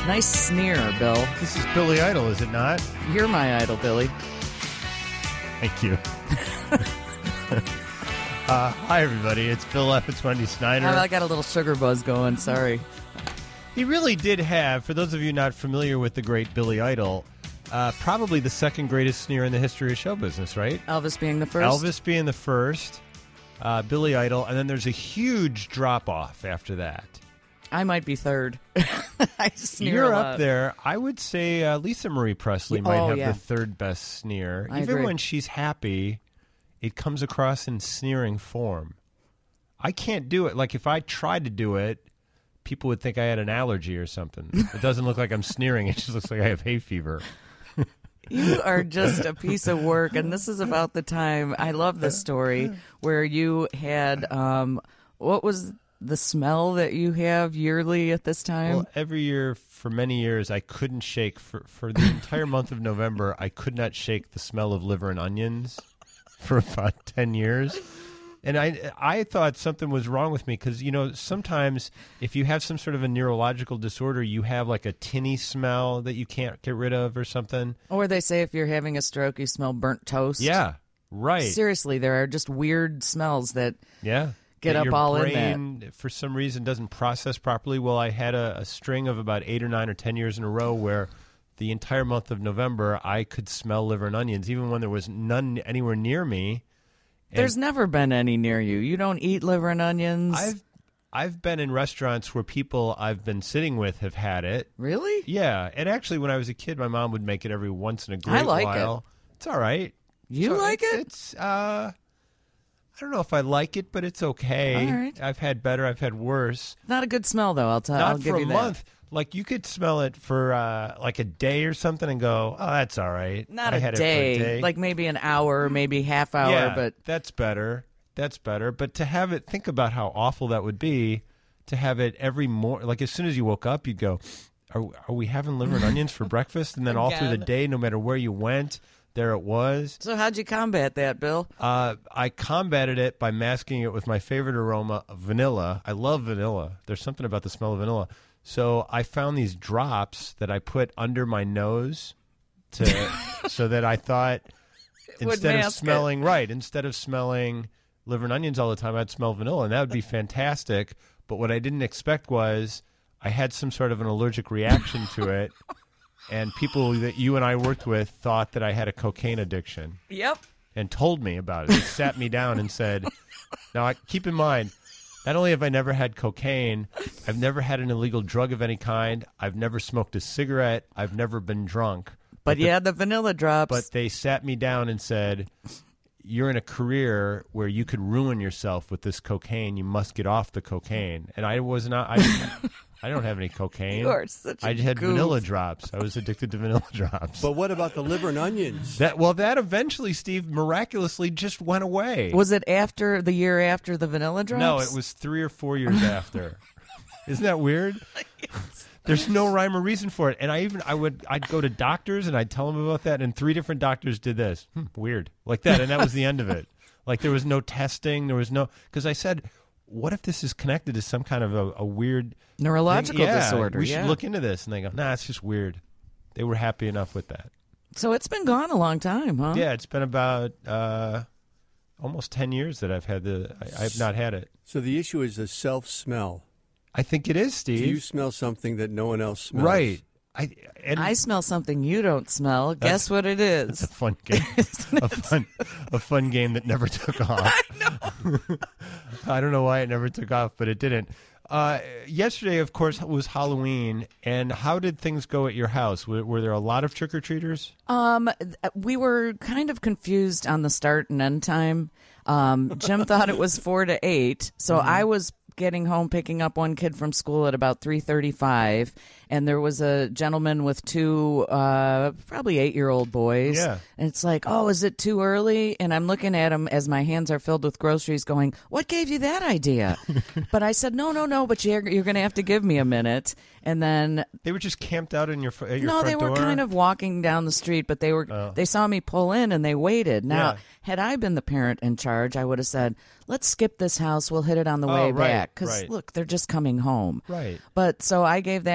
Nice sneer, Bill. This is Billy Idol, is it not? You're my idol, Billy. Thank you. Hi, everybody. It's Bill F. It's Wendy Snyder. I got a little sugar buzz going. Sorry. He really did have, for those of you not familiar with the great Billy Idol, probably the second greatest sneer in the history of show business, right? Elvis being the first. Elvis being the first, Billy Idol, and then there's a huge drop-off after that. I might be third. I sneer You're a lot. up there. I would say Lisa Marie Presley might have the third best sneer. I Even agree. when she's happy, it comes across in sneering form. I can't do it. Like, if I tried to do it, people would think I had an allergy or something. It doesn't look like I'm sneering. It just looks like I have hay fever. You are just a piece of work, and this is about the time, I love this story, where you had, what was the smell that you have yearly at this time? Well, every year for many years, I couldn't shake. For the entire month of November, I could not shake the smell of liver and onions for about 10 years. And I thought something was wrong with me because, you know, sometimes if you have some sort of a neurological disorder, you have like a tinny smell that you can't get rid of or something. Or they say if you're having a stroke, you smell burnt toast. Yeah, right. Seriously, there are just weird smells that Yeah. get that up your all in brain, for some reason, doesn't process properly. Well, I had a string of about 8 or 9 or 10 years in a row where the entire month of November, I could smell liver and onions, even when there was none anywhere near me. There's never been any near you. You don't eat liver and onions. I've been in restaurants where people I've been sitting with have had it. Really? Yeah, and actually, when I was a kid, my mom would make it every once in a great like while. It's all right. You like it? It's I don't know if I like it, but it's okay. All right. I've had better. I've had worse. Not a good smell, though. I'll Not give for you a that. month. Like, you could smell it for like a day or something and go, oh, that's all right. Not I a had day. It for a day. Like maybe an hour, maybe half hour. Yeah, But that's better. That's better. But to have it, think about how awful that would be to have it every morning. Like, as soon as you woke up, you'd go, are we having liver and onions for breakfast? And then all through the Again. day, no matter where you went, there it was. so how'd you combat that, Bill? I combated it by masking it with my favorite aroma, vanilla. I love vanilla. There's something about the smell of vanilla. So I found these drops that I put under my nose so that I thought would instead of mask smelling liver and onions all the time, I'd smell vanilla, and that would be fantastic. But what I didn't expect was I had some sort of an allergic reaction to it, and people that you and I worked with thought that I had a cocaine addiction Yep. and told me about it. They sat me down and said, now, keep in mind, not only have I never had cocaine, I've never had an illegal drug of any kind. I've never smoked a cigarette. I've never been drunk. But you had the vanilla drops. But they sat me down and said, you're in a career where you could ruin yourself with this cocaine. You must get off the cocaine. And I was not. I don't have any cocaine. You are such a I had goof. vanilla drops. I was addicted to vanilla drops. But what about the liver and onions? That eventually, Steve, miraculously just went away. Was it after the year after the vanilla drops? No, it was 3 or 4 years after. Isn't that weird? There's no rhyme or reason for it. And I'd go to doctors and I'd tell them about that, and 3 different doctors did this. Weird. Like that, and that was the end of it. Like, there was no testing. There was no, because I said, what if this is connected to some kind of a weird Neurological thing? disorder. We yeah. should look into this. And they go, nah, it's just weird. They were happy enough with that. So it's been gone a long time, huh? Yeah, it's been about almost 10 years that I've not had it. So the issue is the self-smell. I think it is, Steve. Do you smell something that no one else smells? Right. I smell something you don't smell. Guess what it It's is? a fun game. a fun game that never took off. I know. I don't know why it never took off, but it didn't. Yesterday, of course, was Halloween. And how did things go at your house? Were there a lot of trick-or-treaters? We were kind of confused on the start and end time. Jim thought it was 4 to 8, so I was getting home, picking up one kid from school at about 3:35, and there was a gentleman with 2 probably 8-year-old boys. Yeah. And it's like, oh, is it too early? And I'm looking at him as my hands are filled with groceries going, what gave you that idea? But I said, no, but you're going to have to give me a minute. And then They were just camped out in your at your no, front they were door? kind of walking down the street, but they saw me pull in and they waited. Now, Yeah. had I been the parent in charge, I would have said, let's skip this house. We'll hit it on the way right, back. Because, right. look, they're just coming home. Right. But so I gave that candy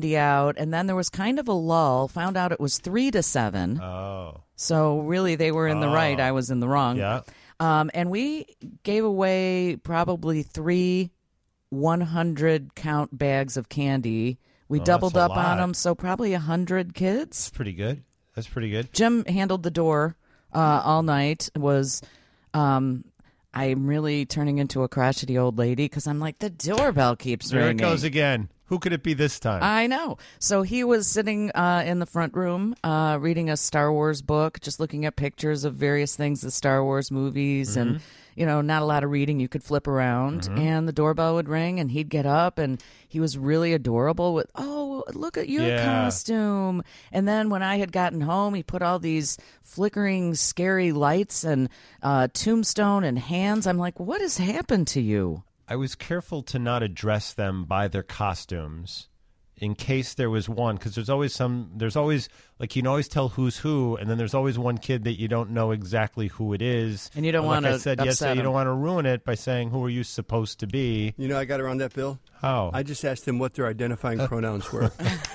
candy out, and then there was kind of a lull. Found out it was 3 to 7. Oh. So really, they were in the right. I was in the wrong. Yeah. And we gave away probably 3 100-count bags of candy. We doubled that's a up on lot. them, so probably 100 kids. That's pretty good. That's pretty good. Jim handled the door all night. I'm really turning into a crotchety old lady because I'm like, the doorbell keeps There ringing. it goes again. Who could it be this time? I know. So he was sitting in the front room reading a Star Wars book, just looking at pictures of various things, the Star Wars movies, and, not a lot of reading. You could flip around, and the doorbell would ring, and he'd get up, and he was really adorable with, oh, look at your costume. And then when I had gotten home, he put all these flickering, scary lights and tombstone and hands. I'm like, what has happened to you? I was careful to not address them by their costumes in case there was one, because there's always like, you can always tell who's who, and then there's always one kid that you don't know exactly who it is. And you don't want like to I said upset yesterday, him. you don't want to ruin it by saying, who are you supposed to be? You know, I got around that, Bill. How? I just asked them what their identifying pronouns were.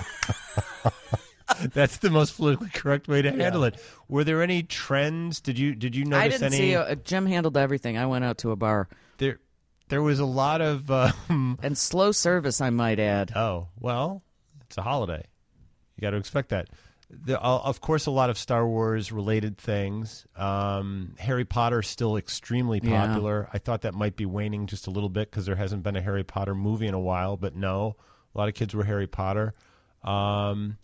That's the most politically correct way to handle it. Were there any trends? Did you notice I didn't any? see. Jim handled everything. I went out to a bar. There was a lot of And slow service, I might add. Oh, well, it's a holiday. You got to expect that. Of course, a lot of Star Wars related things. Harry Potter still extremely popular. I thought that might be waning just a little bit because there hasn't been a Harry Potter movie in a while, but no, a lot of kids were Harry Potter. None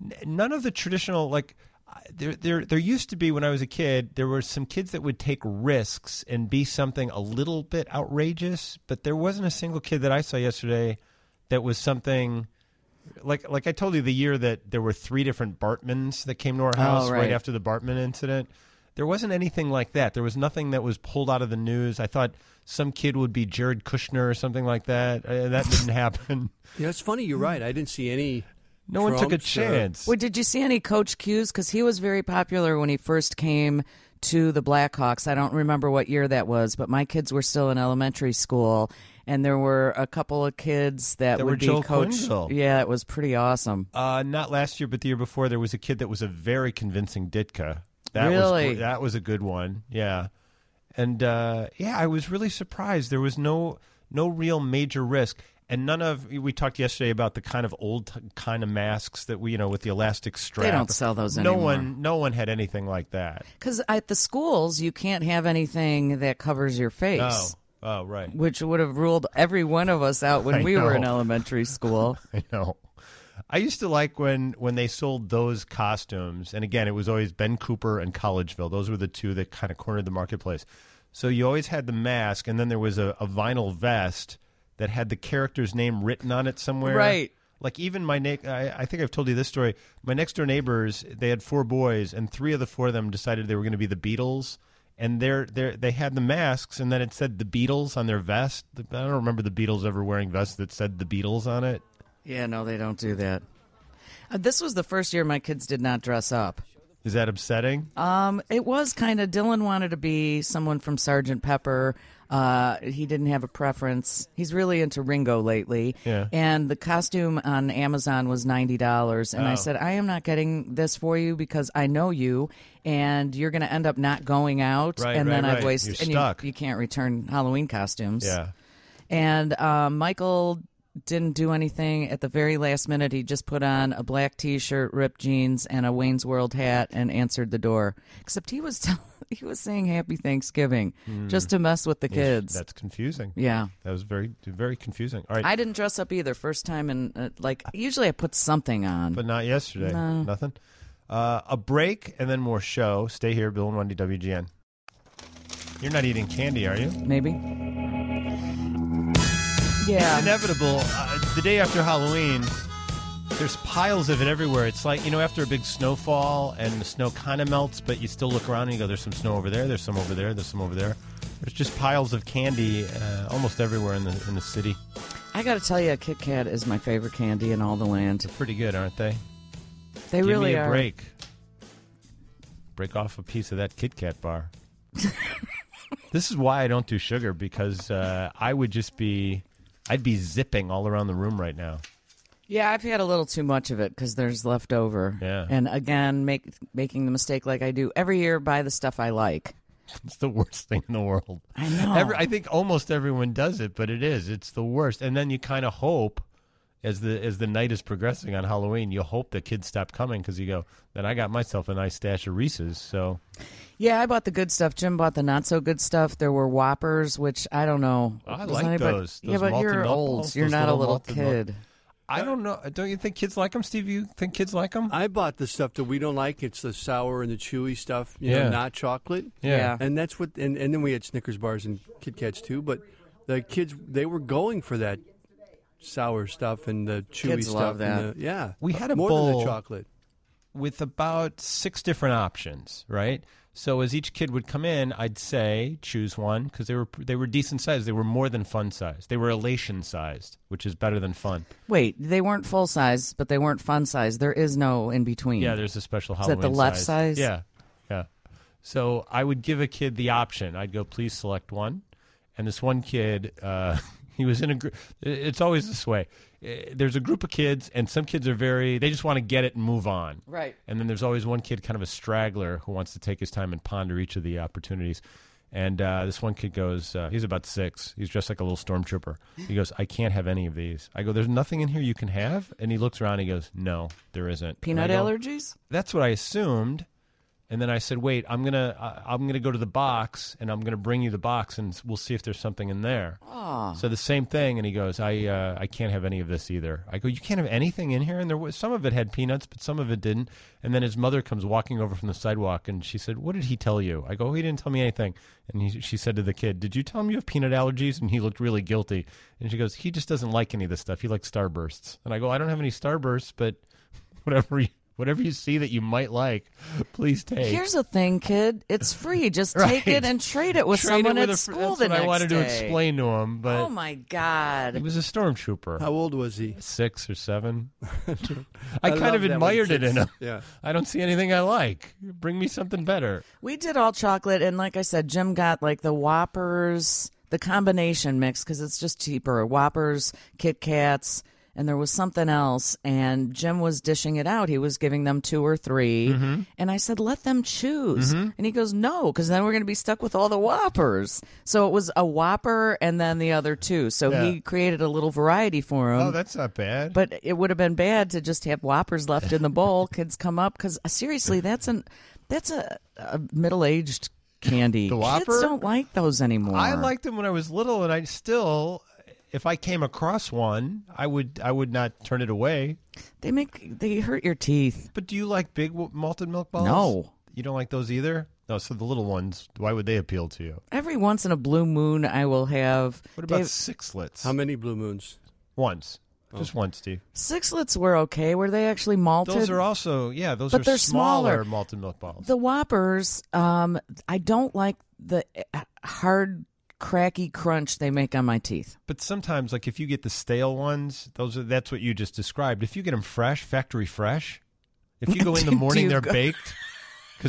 of the traditional, like, there used to be, when I was a kid, there were some kids that would take risks and be something a little bit outrageous, but there wasn't a single kid that I saw yesterday that was something like I told you the year that there were 3 different Bartmans that came to our house right after the Bartman incident. There wasn't anything like that. There was nothing that was pulled out of the news. I thought some kid would be Jared Kushner or something like that. That didn't happen. Yeah, it's funny. You're right. I didn't see any. No one took a Trumps, chance. Well, did you see any Coach Q's? Because he was very popular when he first came to the Blackhawks. I don't remember what year that was, but my kids were still in elementary school, and there were a couple of kids that were would be Joe Coach. Quenneville. Yeah, it was pretty awesome. Not last year, but the year before, there was a kid that was a very convincing Ditka. Really? That was a good one. Yeah. And, I was really surprised. There was no real major risk. And we talked yesterday about the kind of old kind of masks that with the elastic strap. They don't sell those anymore. No one had anything like that. Because at the schools, you can't have anything that covers your face. Oh, right. Which would have ruled every one of us out when we were in elementary school. I know. I used to like when they sold those costumes, and again, it was always Ben Cooper and Collegeville. Those were the two that kind of cornered the marketplace. So you always had the mask, and then there was a vinyl vest that had the character's name written on it somewhere. Right. Like even I think I've told you this story. My next door neighbors, they had 4 boys, and 3 of the 4 of them decided they were going to be the Beatles. And they had the masks, and then it said the Beatles on their vest. I don't remember the Beatles ever wearing vests that said the Beatles on it. Yeah, no, they don't do that. This was the first year my kids did not dress up. Is that upsetting? It was kind of. Dylan wanted to be someone from Sgt. Pepper. He didn't have a preference. He's really into Ringo lately. Yeah. And the costume on Amazon was $90. And I said, I am not getting this for you because I know you, and you're going to end up not going out. Right, and right, then I've right. wasted. You're and stuck. You can't return Halloween costumes. Yeah. And Michael didn't do anything at the very last minute. He just put on a black T-shirt, ripped jeans, and a Wayne's World hat, and answered the door. Except he was saying Happy Thanksgiving just to mess with the kids. That's confusing. Yeah, That was very, very confusing. All right, I didn't dress up either. First time, and usually I put something on. but not yesterday. No. Nothing. A break and then more show. Stay here, Bill and Wendy, WGN. You're not eating candy, are you? Maybe. Yeah. It's inevitable. The day after Halloween, there's piles of it everywhere. It's like, after a big snowfall and the snow kind of melts, but you still look around and you go, there's some snow over there, there's some over there, there's some over there. There's just piles of candy almost everywhere in the city. I got to tell you, a Kit Kat is my favorite candy in all the land. They're pretty good, aren't they? They Give really me a are. break. Break off a piece of that Kit Kat bar. This is why I don't do sugar, because I'd be zipping all around the room right now. Yeah, I've had a little too much of it because there's leftover. Yeah. And again, making the mistake like I do every year, buy the stuff I like. It's the worst thing in the world. I know. I think almost everyone does it, but it is. It's the worst. And then you kind of hope, as the night is progressing on Halloween, you hope that kids stop coming because you go, then I got myself a nice stash of Reese's. So Yeah, I bought the good stuff. Jim bought the not so good stuff. There were Whoppers, which I don't know. I Does like anybody- those. Yeah, Those but malted you're milk old. balls, You're those not a little little malted milk. kid. I don't know. Don't you think kids like them, Steve? You think kids like them? I bought the stuff that we don't like. It's the sour and the chewy stuff, you Yeah. know, not chocolate. Yeah. And that's what. And then we had Snickers bars and Kit Kats too. But the kids, they were going for that sour stuff and the chewy Kids stuff. love that. And yeah, We had a more than bowl the chocolate. with about 6 different options, right? So as each kid would come in, I'd say choose one because they were decent sized. They were more than fun sized. They were elation sized, which is better than fun. Wait, they weren't full size, but they weren't fun size. There is no in between. Yeah, there's a special Is that Halloween the left size? Yeah, yeah. So I would give a kid the option. I'd go, please select one. And this one kid, he was in a group. It's always this way. There's a group of kids, and some kids are they just want to get it and move on. Right. And then there's always one kid, kind of a straggler, who wants to take his time and ponder each of the opportunities. And this one kid goes, he's about 6. He's dressed like a little stormtrooper. He goes, I can't have any of these. I go, there's nothing in here you can have? And he looks around and he goes, no, there isn't. Peanut And I go, allergies? that's what I assumed. And then I said, wait, I'm gonna go to the box, and I'm gonna bring you the box, and we'll see if there's something in there. Oh. So the same thing, and he goes, I can't have any of this either. I go, you can't have anything in here? And there was some of it had peanuts, but some of it didn't. And then his mother comes walking over from the sidewalk, and she said, what did he tell you? I go, he didn't tell me anything. And she said to the kid, did you tell him you have peanut allergies? And he looked really guilty. And she goes, he just doesn't like any of this stuff. He likes Starbursts. And I go, I don't have any Starbursts, but whatever you see that you might like, please take. Here's the thing, kid. It's free. Just take Right. it and trade it with Trade someone it with at a school that's the what next I wanted day. to explain to him, but Oh, my God. he was a stormtrooper. How old was he? 6 or 7. I love kind of that admired when it in kids- him. Yeah. I don't see anything I like. Bring me something better. We did all chocolate, and like I said, Jim got like the Whoppers, the combination mix because it's just cheaper. Whoppers, Kit Kats, and there was something else, and Jim was dishing it out. He was giving them 2 or 3, Mm-hmm. and I said, let them choose. And he goes, no, because then we're going to be stuck with all the Whoppers. So it was a Whopper and then the other 2. So Yeah. he created a little variety for him. Oh, that's not bad. But it would have been bad to just have Whoppers left in the bowl. Kids come up because seriously, that's a middle-aged candy. The Whopper? Kids don't like those anymore. I liked them when I was little, and I still, if I came across one, I would not turn it away. they hurt your teeth. But do you like big malted milk balls? No. You don't like those either? No, so the little ones, why would they appeal to you? Every once in a blue moon, I will have. What about Dave, sixlets? How many Blue Moons? Once. Just once, Steve. sixlets were okay. Were they actually malted? Those are also, those But are they're smaller smaller. malted milk balls. The Whoppers. I don't like the hard, cracky crunch they make on my teeth. But sometimes, like if you get the stale ones, that's what you just described. If you get them fresh, factory fresh, if you go in the Do morning, you they're go- baked. Because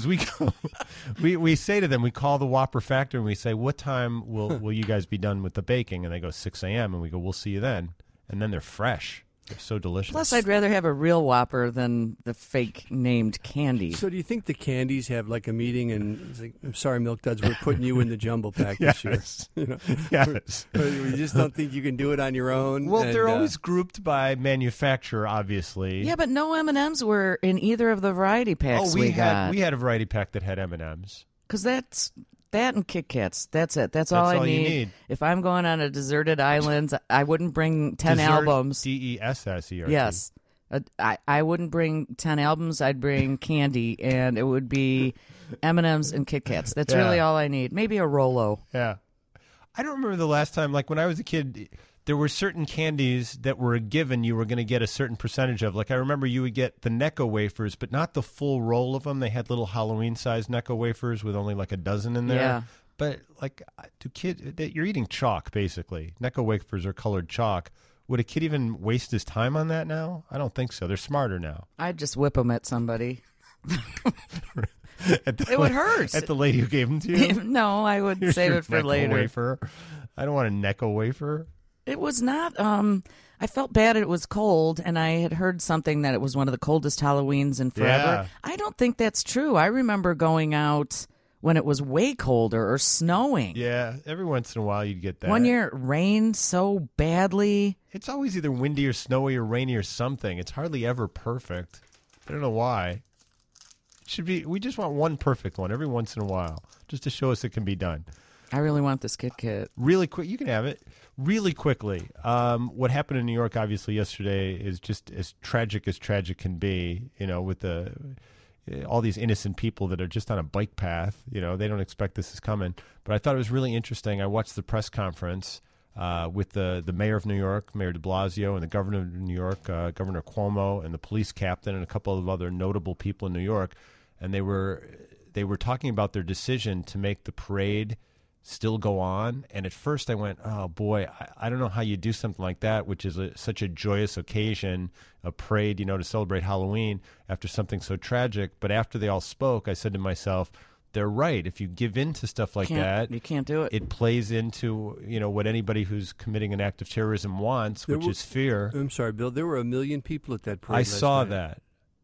we say to them, we call the Whopper factory and we say, what time will you guys be done with the baking? And they go 6 a.m. and we go, we'll see you then. And then they're fresh. They're so delicious. Plus, I'd rather have a real Whopper than the fake named candy. So do you think the candies have like a meeting and it's like, I'm sorry, Milk Duds, we're putting you in the jumble pack this year. Yes. You know? Yes. We just don't think you can do it on your own. Well, and, they're always grouped by manufacturer, obviously. Yeah, but no M&Ms were in either of the variety packs we got. had a variety pack that had M&Ms. Because that's that and Kit Kats. That's it. That's That's all I all you need. need. If I'm going on a deserted island, I wouldn't bring 10 Dessert, albums. DESSERT. Yes. I wouldn't bring 10 albums. I'd bring candy, and it would be M&Ms and Kit Kats. That's Yeah. really all I need. Maybe a Rolo. Yeah. I don't remember the last time, like when I was a kid, there were certain candies that were a given you were going to get a certain percentage of. Like I remember you would get the Necco wafers, but not the full roll of them. They had little Halloween-sized Necco wafers with only like a dozen in there. Yeah. But like, you're eating chalk, basically. Necco wafers are colored chalk. Would a kid even waste his time on that now? I don't think so. They're smarter now. I'd just whip them at somebody. It would hurt. At the lady who gave them to you? No, I would Here's save your it for Necco later. wafer. I don't want a Necco wafer. It was not. I felt bad. It was cold, and I had heard something that it was one of the coldest Halloweens in forever. Yeah. I don't think that's true. I remember going out when it was way colder or snowing. Yeah, every once in a while you'd get that. One year it rained so badly. It's always either windy or snowy or rainy or something. It's hardly ever perfect. I don't know why. It should be. We just want one perfect one every once in a while, just to show us it can be done. I really want this Kit Kat. Really quick, you can have it. Really quickly, what happened in New York, obviously, yesterday is just as tragic can be, with all these innocent people that are just on a bike path. They don't expect this is coming. But I thought it was really interesting. I watched the press conference with the mayor of New York, Mayor de Blasio, and the governor of New York, Governor Cuomo, and the police captain, and a couple of other notable people in New York. And they were talking about their decision to make the parade still go on. And at first I went, oh boy, I don't know how you do something like that, which is such a joyous occasion, a parade, to celebrate Halloween after something so tragic. But after they all spoke, I said to myself, they're right. If you give in to stuff like that, you can't do it. It plays into, what anybody who's committing an act of terrorism wants, which is fear. I'm sorry, Bill. There were 1 million people at that parade. I saw that.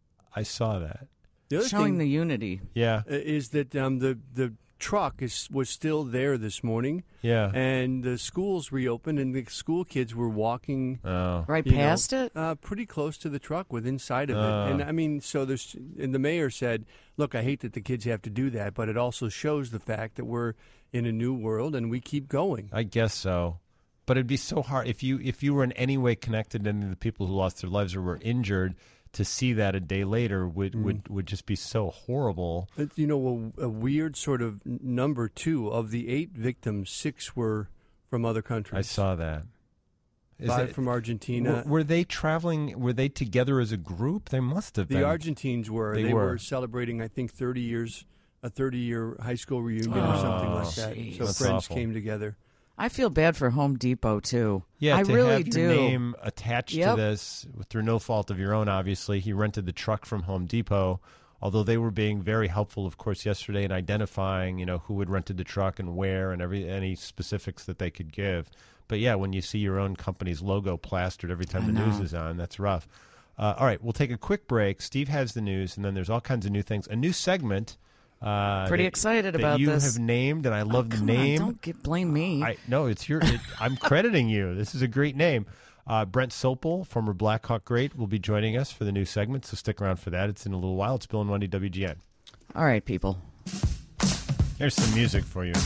The other Showing thing the unity. Yeah. Is that the truck was still there this morning. Yeah. And the schools reopened, and the school kids were walking right past it, pretty close to the truck, with inside of it. And I mean, and the mayor said, "Look, I hate that the kids have to do that, but it also shows the fact that we're in a new world and we keep going." I guess so. But it'd be so hard if you were in any way connected to any of the people who lost their lives or were injured. To see that a day later would just be so horrible. A weird sort of number, too. Of the 8 victims, 6 were from other countries. I saw that. 5 from Argentina. Were they traveling? Were they together as a group? They must have been. The Argentines were. They were celebrating, I think, 30 years, a 30-year high school reunion or something like that. Geez. So That's friends awful. came together. I feel bad for Home Depot too. Yeah, I to really have your do. name attached to this through no fault of your own. Obviously, he rented the truck from Home Depot. Although they were being very helpful, of course, yesterday in identifying, who had rented the truck and where and any specifics that they could give. But yeah, when you see your own company's logo plastered every time the news is on, that's rough. All right, we'll take a quick break. Steve has the news, and then there's all kinds of new things. A new segment. Pretty excited about you this. have named, and I love the name. Don't blame me. I'm crediting you. This is a great name. Brent Sopel, former Blackhawk great, will be joining us for the new segment, so stick around for that. It's in a little while. It's Bill and Wendy, WGN. All right, people. Here's some music for you.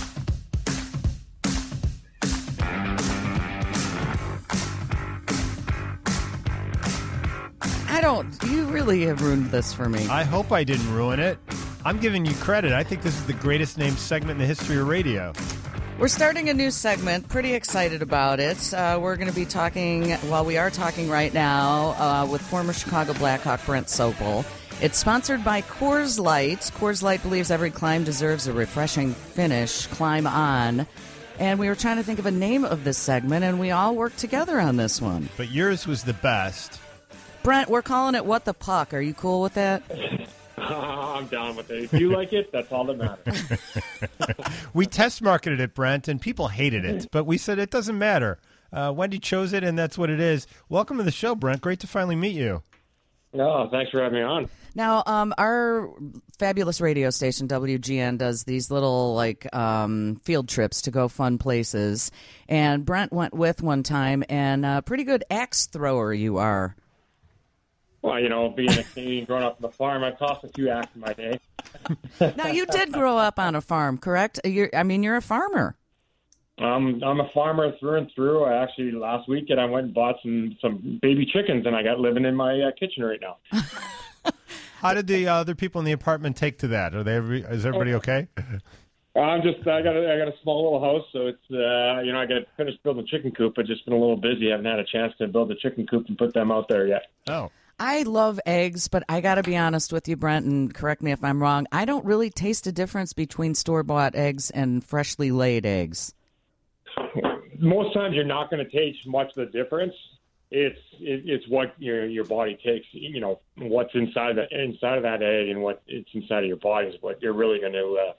You really have ruined this for me. I hope I didn't ruin it. I'm giving you credit. I think this is the greatest named segment in the history of radio. We're starting a new segment. Pretty excited about it. We're going to be talking, we are talking right now with former Chicago Blackhawk Brent Sopel. It's sponsored by Coors Light. Coors Light believes every climb deserves a refreshing finish. Climb on. And we were trying to think of a name of this segment, and we all worked together on this one. But yours was the best. Brent, we're calling it What the Puck. Are you cool with that? I'm down with it. If you like it, that's all that matters. We test marketed it, Brent, and people hated it. But we said it doesn't matter. Wendy chose it, and that's what it is. Welcome to the show, Brent. Great to finally meet you. No, thanks for having me on. Now, our fabulous radio station, WGN, does these little, field trips to go fun places. And Brent went with one time, and pretty good axe thrower you are. Well, being a Canadian growing up on the farm, I've tossed a few axes in my day. Now, you did grow up on a farm, correct? You're a farmer. I'm a farmer through and through. I actually, last weekend, I went and bought some baby chickens, and I got living in my kitchen right now. How did the other people in the apartment take to that? Is everybody okay? I got a small little house, so it's I got to finish building the chicken coop. I've just been a little busy. I haven't had a chance to build the chicken coop and put them out there yet. Oh. I love eggs, but I got to be honest with you, Brent, and correct me if I'm wrong. I don't really taste a difference between store-bought eggs and freshly laid eggs. Most times you're not going to taste much of the difference. It's what your body takes. What's inside of that egg and what it's inside of your body is what you're really going to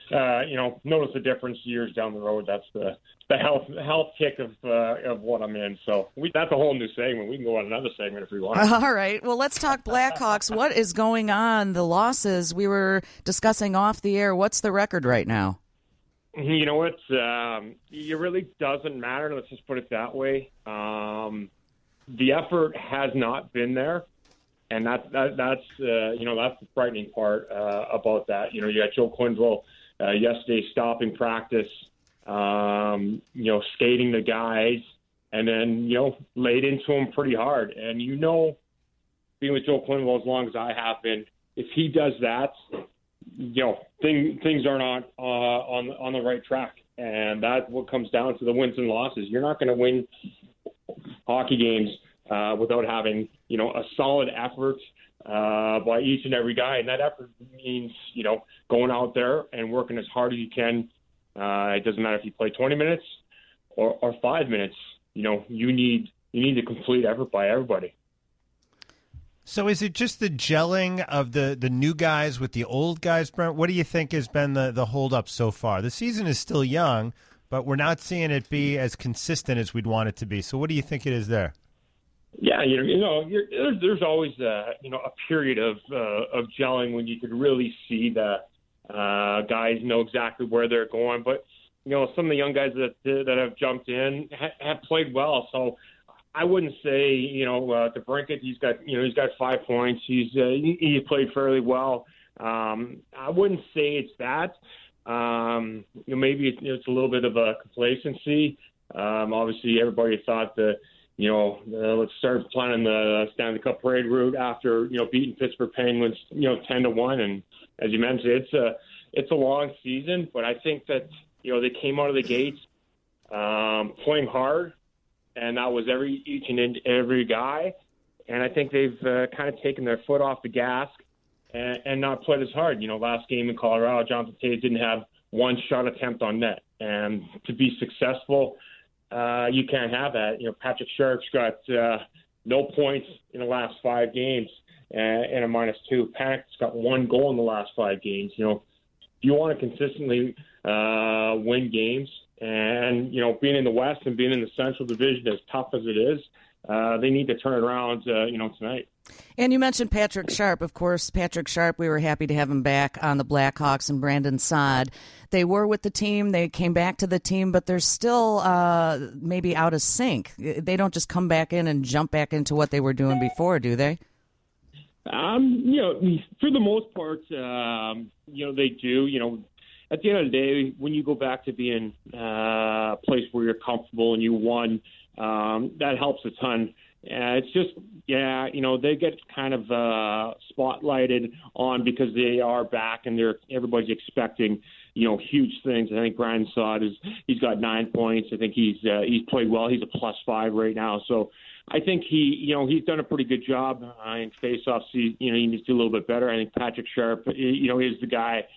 notice the difference years down the road. That's the health kick of what I'm in. So that's a whole new segment. We can go on another segment if we want. All right. Well, let's talk Blackhawks. What is going on? The losses we were discussing off the air. What's the record right now? You know what? It really doesn't matter. Let's just put it that way. The effort has not been there, and that's the frightening part about that. You got Joe Quenneville yesterday stopping practice, skating the guys, and then laid into them pretty hard. And being with Joe Quenneville as long as I have been, if he does that, things are not on the right track, and that's what comes down to the wins and losses. You're not going to win hockey games without having a solid effort by each and every guy, and that effort means going out there and working as hard as you can. It doesn't matter if you play 20 minutes or 5 minutes. You need a complete effort by everybody. So is it just the gelling of the new guys with the old guys, Brent? What do you think has been the holdup so far? The season is still young, but we're not seeing it be as consistent as we'd want it to be. So what do you think it is there? Yeah, there's always a period of gelling when you could really see that guys know exactly where they're going. But some of the young guys that have jumped in have played well. So I wouldn't say, DeBrincat, he's got 5 points. He's played fairly well. I wouldn't say it's that. Maybe it's a little bit of a complacency. Obviously, everybody thought that, let's start planning the Stanley Cup parade route after, beating Pittsburgh Penguins, 10-1. And as you mentioned, it's a long season, but I think that, they came out of the gates playing hard. And that was each and every guy. And I think they've kind of taken their foot off the gas and not played as hard. Last game in Colorado, Jonathan Toews didn't have one shot attempt on net. And to be successful, you can't have that. Patrick Sharp's got no points in the last 5 games and a -2. Patrick's got 1 goal in the last 5 games. If you want to consistently win games, and, being in the West and being in the Central Division, as tough as it is, they need to turn it around, tonight. And you mentioned Patrick Sharp. Of course, Patrick Sharp, we were happy to have him back on the Blackhawks, and Brandon Saad. They were with the team. They came back to the team, but they're still maybe out of sync. They don't just come back in and jump back into what they were doing before, do they? For the most part, they do. At the end of the day, when you go back to being a place where you're comfortable and you won, that helps a ton. It's just, they get kind of spotlighted on because they are back and everybody's expecting, huge things. I think Brian Saad he's got 9 points. I think he's played well. He's a +5 right now. So I think he's done a pretty good job in faceoffs. He needs to do a little bit better. I think Patrick Sharp, is the guy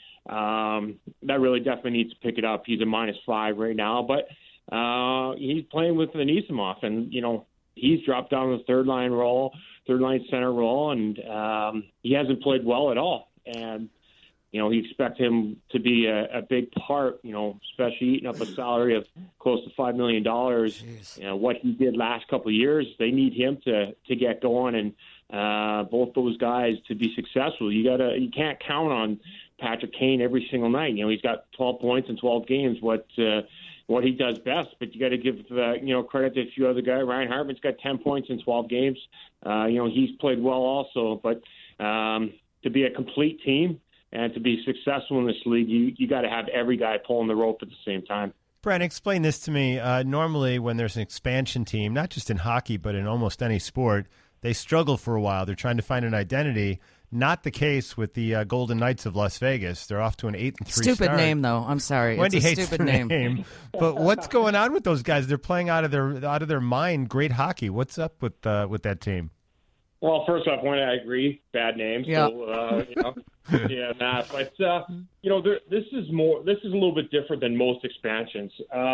that really definitely needs to pick it up. He's a -5 right now, but he's playing with Anisimov, and he's dropped down the third line center role, and he hasn't played well at all. And you expect him to be a big part, especially eating up a salary of close to $5 million. What he did last couple of years, they need him to get going, and both those guys to be successful. You can't count on Patrick Kane every single night. He's got 12 points in 12 games. What he does best, but you got to give credit to a few other guys. Ryan Hartman's got 10 points in 12 games. He's played well also. But to be a complete team and to be successful in this league, you got to have every guy pulling the rope at the same time. Brent, explain this to me. Normally, when there's an expansion team, not just in hockey but in almost any sport, they struggle for a while. They're trying to find an identity. Not the case with the Golden Knights of Las Vegas. They're off to an 8-3 stupid start. Name, though. I'm sorry. Wendy it's a hates stupid the name. But what's going on with those guys? They're playing out of their mind. Great hockey. What's up with that team? Well, first off, Wendy, I agree. Bad name. Yep. So yeah, Matt. But this is a little bit different than most expansions.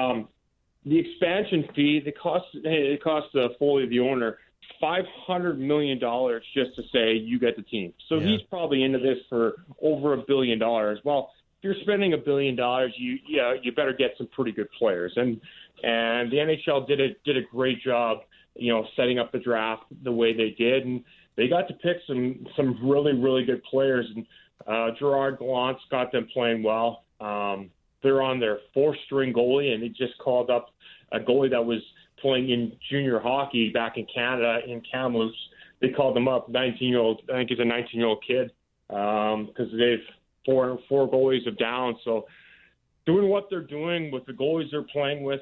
The expansion fee, it costs Foley, the owner, $500 million just to say you get the team. So he's probably into this for over $1 billion. Well, you're spending $1 billion, you better get some pretty good players. And the NHL did a great job, setting up the draft the way they did, and they got to pick some really, really good players. And Gerard Gallant's got them playing well. They're on their fourth-string goalie, and they just called up a goalie that was playing in junior hockey back in Canada, in Kamloops. They called him up, 19-year-old. I think he's a 19-year-old kid, because they've four goalies of down. So doing what they're doing with the goalies they're playing with,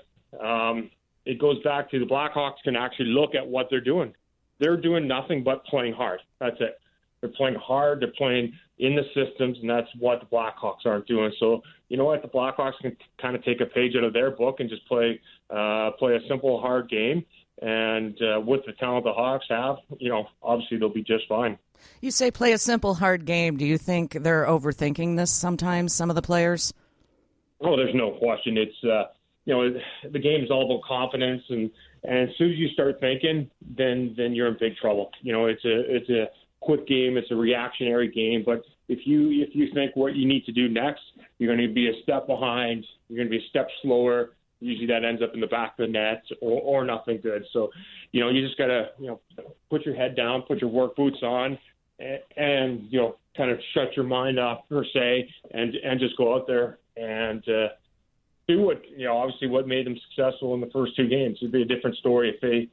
it goes back to the Blackhawks can actually look at what they're doing. They're doing nothing but playing hard. That's it. They're playing hard. They're playing in the systems, and that's what the Blackhawks aren't doing. So, you know what? The Blackhawks can kind of take a page out of their book and just play a simple, hard game. And with the talent the Hawks have, obviously they'll be just fine. You say play a simple, hard game. Do you think they're overthinking this sometimes, some of the players? Oh, there's no question. It's, the game is all about confidence, and as soon as you start thinking, then you're in big trouble. It's a quick game. It's a reactionary game. But if you think what you need to do next, you're going to be a step behind. You're going to be a step slower. Usually that ends up in the back of the net or nothing good. So, you just got to, put your head down, put your work boots on, and kind of shut your mind off, per se, and just go out there and do what, obviously what made them successful in the first two games. It'd be a different story if they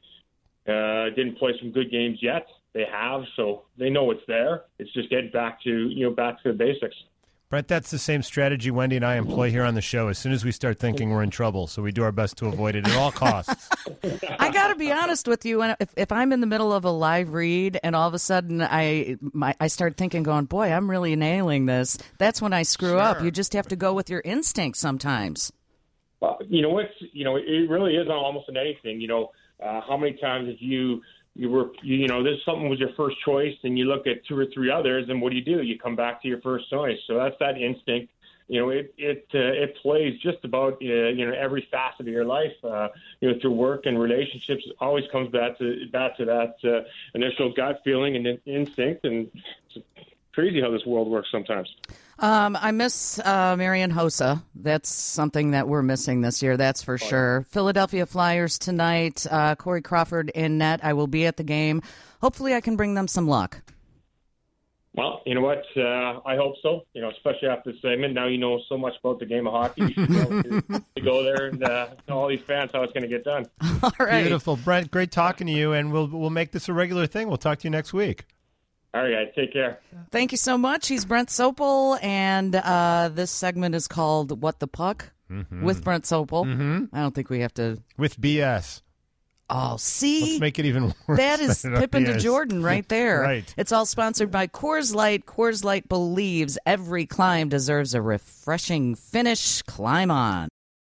didn't play some good games yet. They have, so they know it's there. It's just getting back to the basics. Brent, that's the same strategy Wendy and I employ here on the show. As soon as we start thinking we're in trouble, so we do our best to avoid it at all costs. I got to be honest with you. If I'm in the middle of a live read and all of a sudden I start thinking, going, boy, I'm really nailing this, that's when I screw up. You just have to go with your instincts sometimes. Well, it really is almost in anything. How many times have this something was your first choice, and you look at two or three others, and what do? You come back to your first choice. So that's that instinct. It plays just about every facet of your life. Through work and relationships, it always comes back to that initial gut feeling and instinct. And it's crazy how this world works sometimes. I miss Marian Hossa. That's something that we're missing this year, that's for sure. Philadelphia Flyers tonight, Corey Crawford in net. I will be at the game. Hopefully I can bring them some luck. Well, you know what? I hope so, especially after this segment. Now you know so much about the game of hockey. You should be able to go there and tell all these fans how it's going to get done. All right. Beautiful. Brent, great talking to you, and we'll make this a regular thing. We'll talk to you next week. All right, guys. Take care. Thank you so much. He's Brent Sopel, and this segment is called What the Puck with Brent Sopel. Mm-hmm. I don't think we have to... With BS. Oh, see? Let's make it even worse. That is Pippen to Jordan right there. Right. It's all sponsored by Coors Light. Coors Light believes every climb deserves a refreshing finish. Climb on.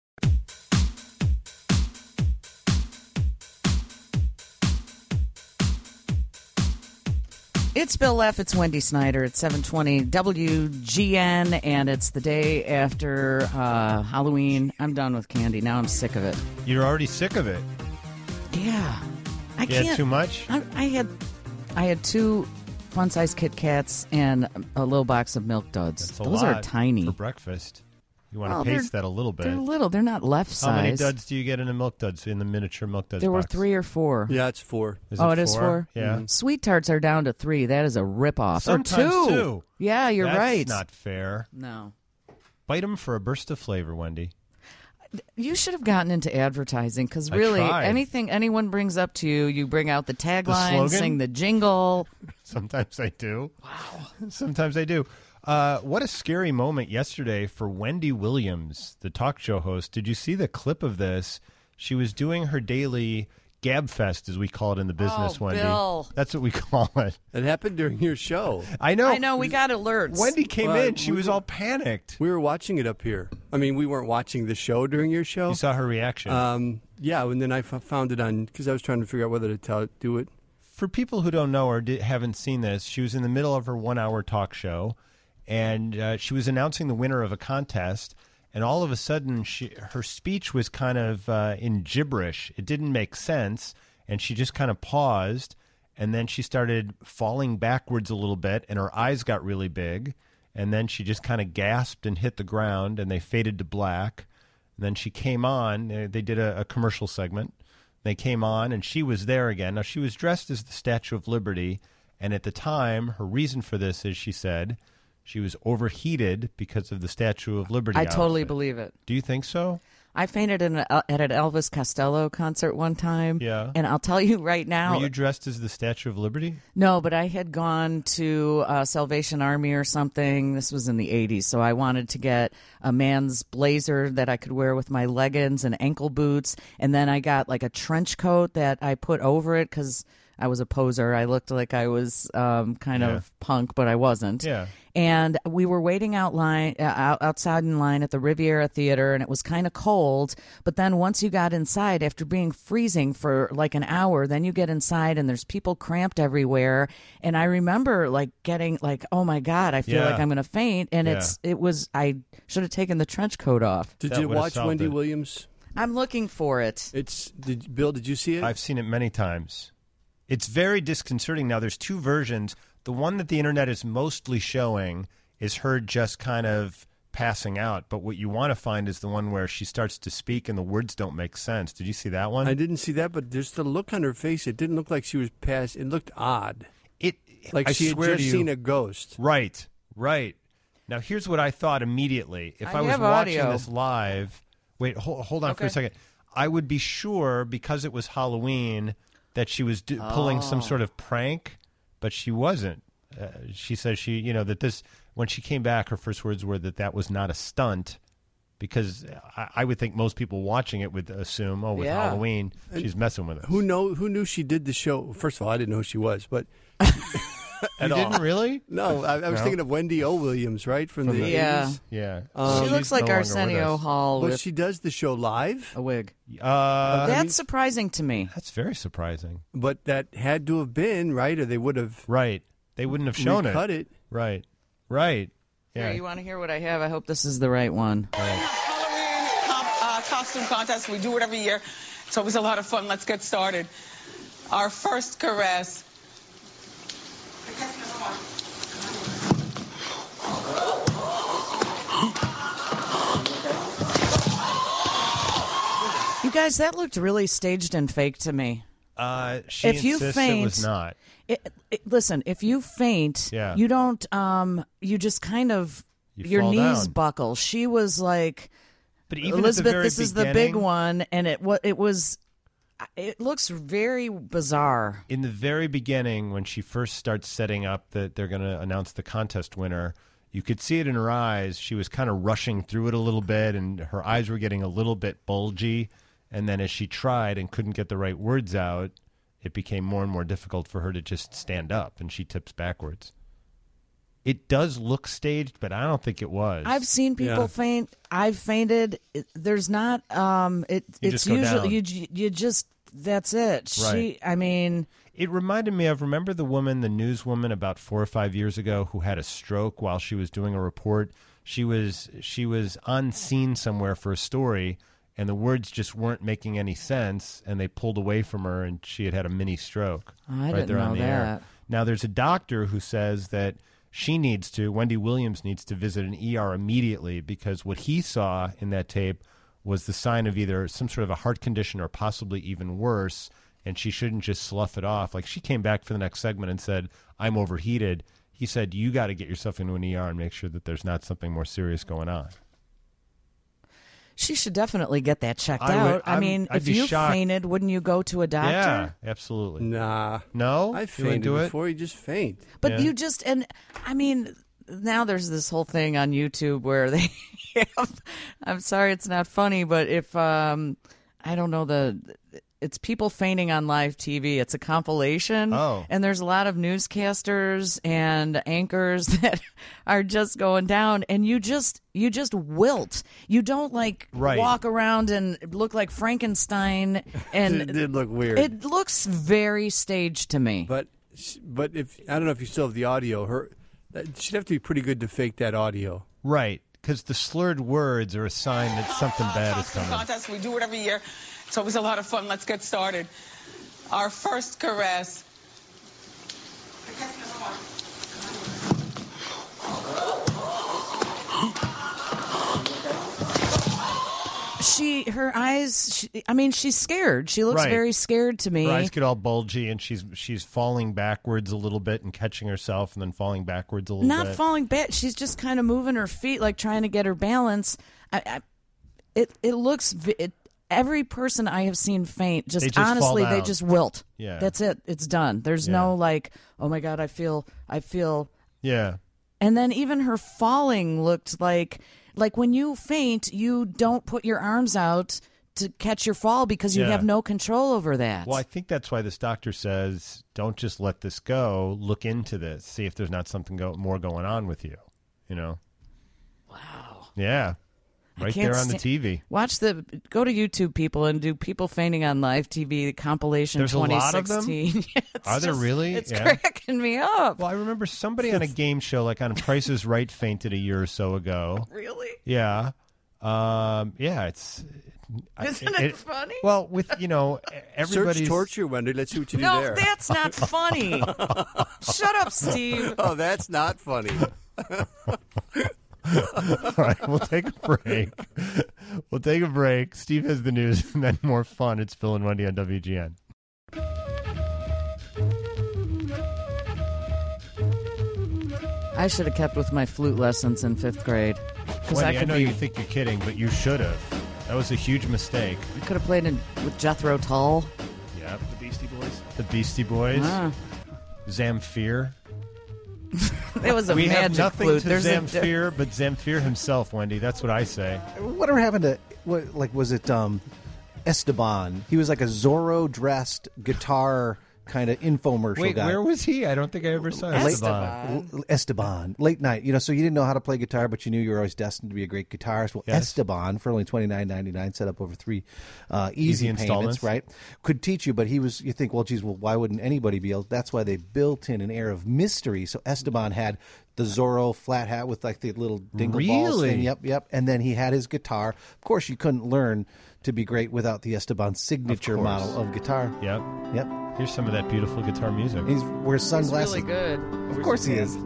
It's Bill Leff. It's Wendy Snyder at 720 WGN, and it's the day after Halloween. I'm done with candy. Now I'm sick of it. You're already sick of it? Yeah. I you can't. Had too much? I had 2 fun-sized Kit Kats and a little box of Milk Duds. That's a Those lot are tiny. for breakfast. You want to pace that a little bit. They're little. They're not left size. How many duds do you get in a Milk Duds, in the miniature Milk Duds There were box? 3 or 4. Yeah, it's 4. Is it is 4? Yeah. Mm-hmm. Sweet Tarts are down to 3. That is a ripoff. Sometimes or 2. 2. Yeah, you're That's right. not fair. No. Bite them for a burst of flavor, Wendy. You should have gotten into advertising, because really, anything anyone brings up to you, you bring out the tagline, sing the jingle. Sometimes I do. Wow. Sometimes I do. What a scary moment yesterday for Wendy Williams, the talk show host. Did you see the clip of this? She was doing her daily Gabfest, as we call it in the business, Wendy. Bill. That's what we call it. It happened during your show. I know. We got alerts. Wendy came in. She was all panicked. We were watching it up here. I mean, we weren't watching the show during your show. You saw her reaction. Yeah, and then I found it on, because I was trying to figure out whether to do it. For people who don't know or haven't seen this, she was in the middle of her 1-hour talk show, and she was announcing the winner of a contest. And all of a sudden, her speech was kind of in gibberish. It didn't make sense, and she just kind of paused, and then she started falling backwards a little bit, and her eyes got really big, and then she just kind of gasped and hit the ground, and they faded to black. And then she came on. They did a commercial segment. They came on, and she was there again. Now, she was dressed as the Statue of Liberty, and at the time, her reason for this is, she said, she was overheated because of the Statue of Liberty I totally outfit. believe it. Do you think so? I fainted at an Elvis Costello concert one time. Yeah. And I'll tell you right now. Were you dressed as the Statue of Liberty? No, but I had gone to Salvation Army or something. This was in the 80s. So I wanted to get a man's blazer that I could wear with my leggings and ankle boots. And then I got like a trench coat that I put over it because I was a poser. I looked like I was kind of punk, but I wasn't. Yeah. And we were waiting outside in line at the Riviera Theater, and it was kind of cold. But then once you got inside, after being freezing for like an hour, then you get inside and there's people cramped everywhere. And I remember like getting like, oh my God, I feel like I'm going to faint. And I should have taken the trench coat off. Did you watch Wendy Williams? I'm looking for it. Bill, did you see it? I've seen it many times. It's very disconcerting. Now, there's two versions. The one that the internet is mostly showing is her just kind of passing out. But what you want to find is the one where she starts to speak and the words don't make sense. Did you see that one? I didn't see that, but there's the look on her face. It didn't look like she was passed. It looked odd. Like she had just seen a ghost. Right. Now, here's what I thought immediately. If I was watching this live... Wait, hold on for a second. I would be sure, because it was Halloween, that she was pulling some sort of prank, but she wasn't. She says that this, when she came back, her first words were that was not a stunt, because I would think most people watching it would assume, with Halloween, she's messing with us. Who knew she did the show? First of all, I didn't know who she was, but... You didn't really? No, I was thinking of Wendy O. Williams, right? From the 80s. Yeah. She looks like Arsenio Hall. But she does the show live? A wig. That's surprising to me. That's very surprising. But that had to have been, right? Or they would have... Right. They wouldn't have shown it. Cut it. Right. Yeah. Here, you want to hear what I have? I hope this is the right one. Halloween costume contest. We do it every year. It's always a lot of fun. Let's get started. Our first caress... You guys, that looked really staged and fake to me. She insists it was not. Listen, if you faint, you don't. You just kind of your knees buckle. She was like, but even Elizabeth, at the very this is the big one, and it was. It looks very bizarre. In the very beginning, when she first starts setting up that they're going to announce the contest winner, you could see it in her eyes. She was kind of rushing through it a little bit, and her eyes were getting a little bit bulgy. And then as she tried and couldn't get the right words out, it became more and more difficult for her to just stand up, and she tips backwards. It does look staged, but I don't think it was. I've seen people faint. I've fainted. There's not. It's usually you just. That's it. Right. It reminded me of, remember the newswoman about 4 or 5 years ago who had a stroke while she was doing a report? She was on scene somewhere for a story, and the words just weren't making any sense, and they pulled away from her, and she had a mini stroke. I didn't know that. Air. Now, there's a doctor who says that Wendy Williams needs to visit an ER immediately, because what he saw in that tape was the sign of either some sort of a heart condition or possibly even worse, and she shouldn't just slough it off. Like, she came back for the next segment and said, I'm overheated. He said, you got to get yourself into an ER and make sure that there's not something more serious going on. She should definitely get that checked out. If you fainted, wouldn't you go to a doctor? Yeah, absolutely. Nah. No? I fainted before. You just faint. But you just, now there's this whole thing on YouTube where they have, I'm sorry it's not funny, but if, I don't know, it's people fainting on live TV. It's a compilation. Oh. And there's a lot of newscasters and anchors that are just going down, and you just wilt. You don't walk around and look like Frankenstein. And it did look weird. It looks very staged to me. But if I don't know if you still have the audio, she'd have to be pretty good to fake that audio. Right. Because the slurred words are a sign that something bad is coming. Contest. We do it every year. It's always a lot of fun. Let's get started. Our first caress. Her eyes, she's scared. She looks Right. very scared to me. Her eyes get all bulgy, and she's falling backwards a little bit and catching herself, and then falling backwards a little bit. Not falling back. She's just kind of moving her feet, like trying to get her balance. It looks. Every person I have seen faint, They just honestly, fall they down. just wilt. Yeah. That's it. It's done. There's Yeah. no like, oh my God, I feel. Yeah. And then even her falling looked like when you faint, you don't put your arms out to catch your fall because you Yeah. have no control over that. Well, I think that's why this doctor says, don't just let this go. Look into this. See if there's not something more going on with you. You know? Wow. Yeah. Right can't there on the TV. Go to YouTube, people, and do people fainting on live TV compilation There's a lot of them? 2016. Are there really? It's Yeah. cracking me up. Well, I remember somebody on a game show, like on Price is Right, fainted a year or so ago. Really? Yeah. It's... Isn't it funny? Well, with, everybody's... Search torture, Wendy. Let's see what you do No, there. that's not funny. Shut up, Steve. Oh, that's not funny. All right, we'll take a break. Steve has the news and then more fun. It's Phil and Wendy on WGN. I should have kept with my flute lessons in 5th grade. Wendy, I know you think you're kidding, but you should have. That was a huge mistake. I could have played with Jethro Tull. Yep. The Beastie Boys. The Beastie Boys. Ah. Zamfir. It was a We have magic nothing flute. to Zamfir but Zamfir himself, Wendy. That's what I say. Whatever happened to was it Esteban? He was like a Zorro dressed guitar kind of infomercial Wait, guy. where was he? I don't think I ever saw Esteban. Esteban, late night. So you didn't know how to play guitar, but you knew you were always destined to be a great guitarist. Well, Yes. Esteban, for only $29.99, set up over 3 easy installments. payments, right? Could teach you, but you think, well, geez, why wouldn't anybody be able? That's why they built in an air of mystery. So Esteban had the Zorro flat hat with like the little dingle balls Really? thing. Yep. And then he had his guitar. Of course, you couldn't learn to be great without the Esteban signature course. model of guitar. Yep. Yep. Here's some of that beautiful guitar music. He wears It's sunglasses. really good. Of course he is.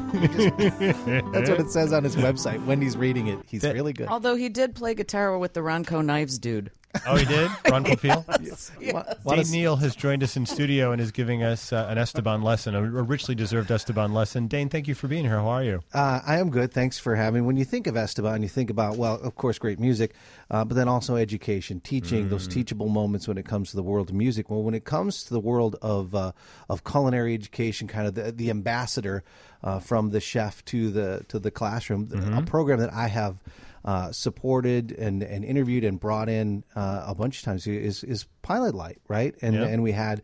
That's what it says on his website. Wendy's reading it. He's really good. Although he did play guitar with the Ronco Knives dude. Oh, he did? Ron Popeil? What Dane a- Neal has joined us in studio and is giving us an Esteban lesson, a richly deserved Esteban lesson. Dane, thank you for being here. How are you? I am good. Thanks for having me. When you think of Esteban, you think about, well, of course, great music, but then also education, teaching, those teachable moments when it comes to the world of music. Well, when it comes to the world of culinary education, kind of the ambassador from the chef to the classroom, a program that I have supported and interviewed and brought in a bunch of times is Pilot Light, right? And we had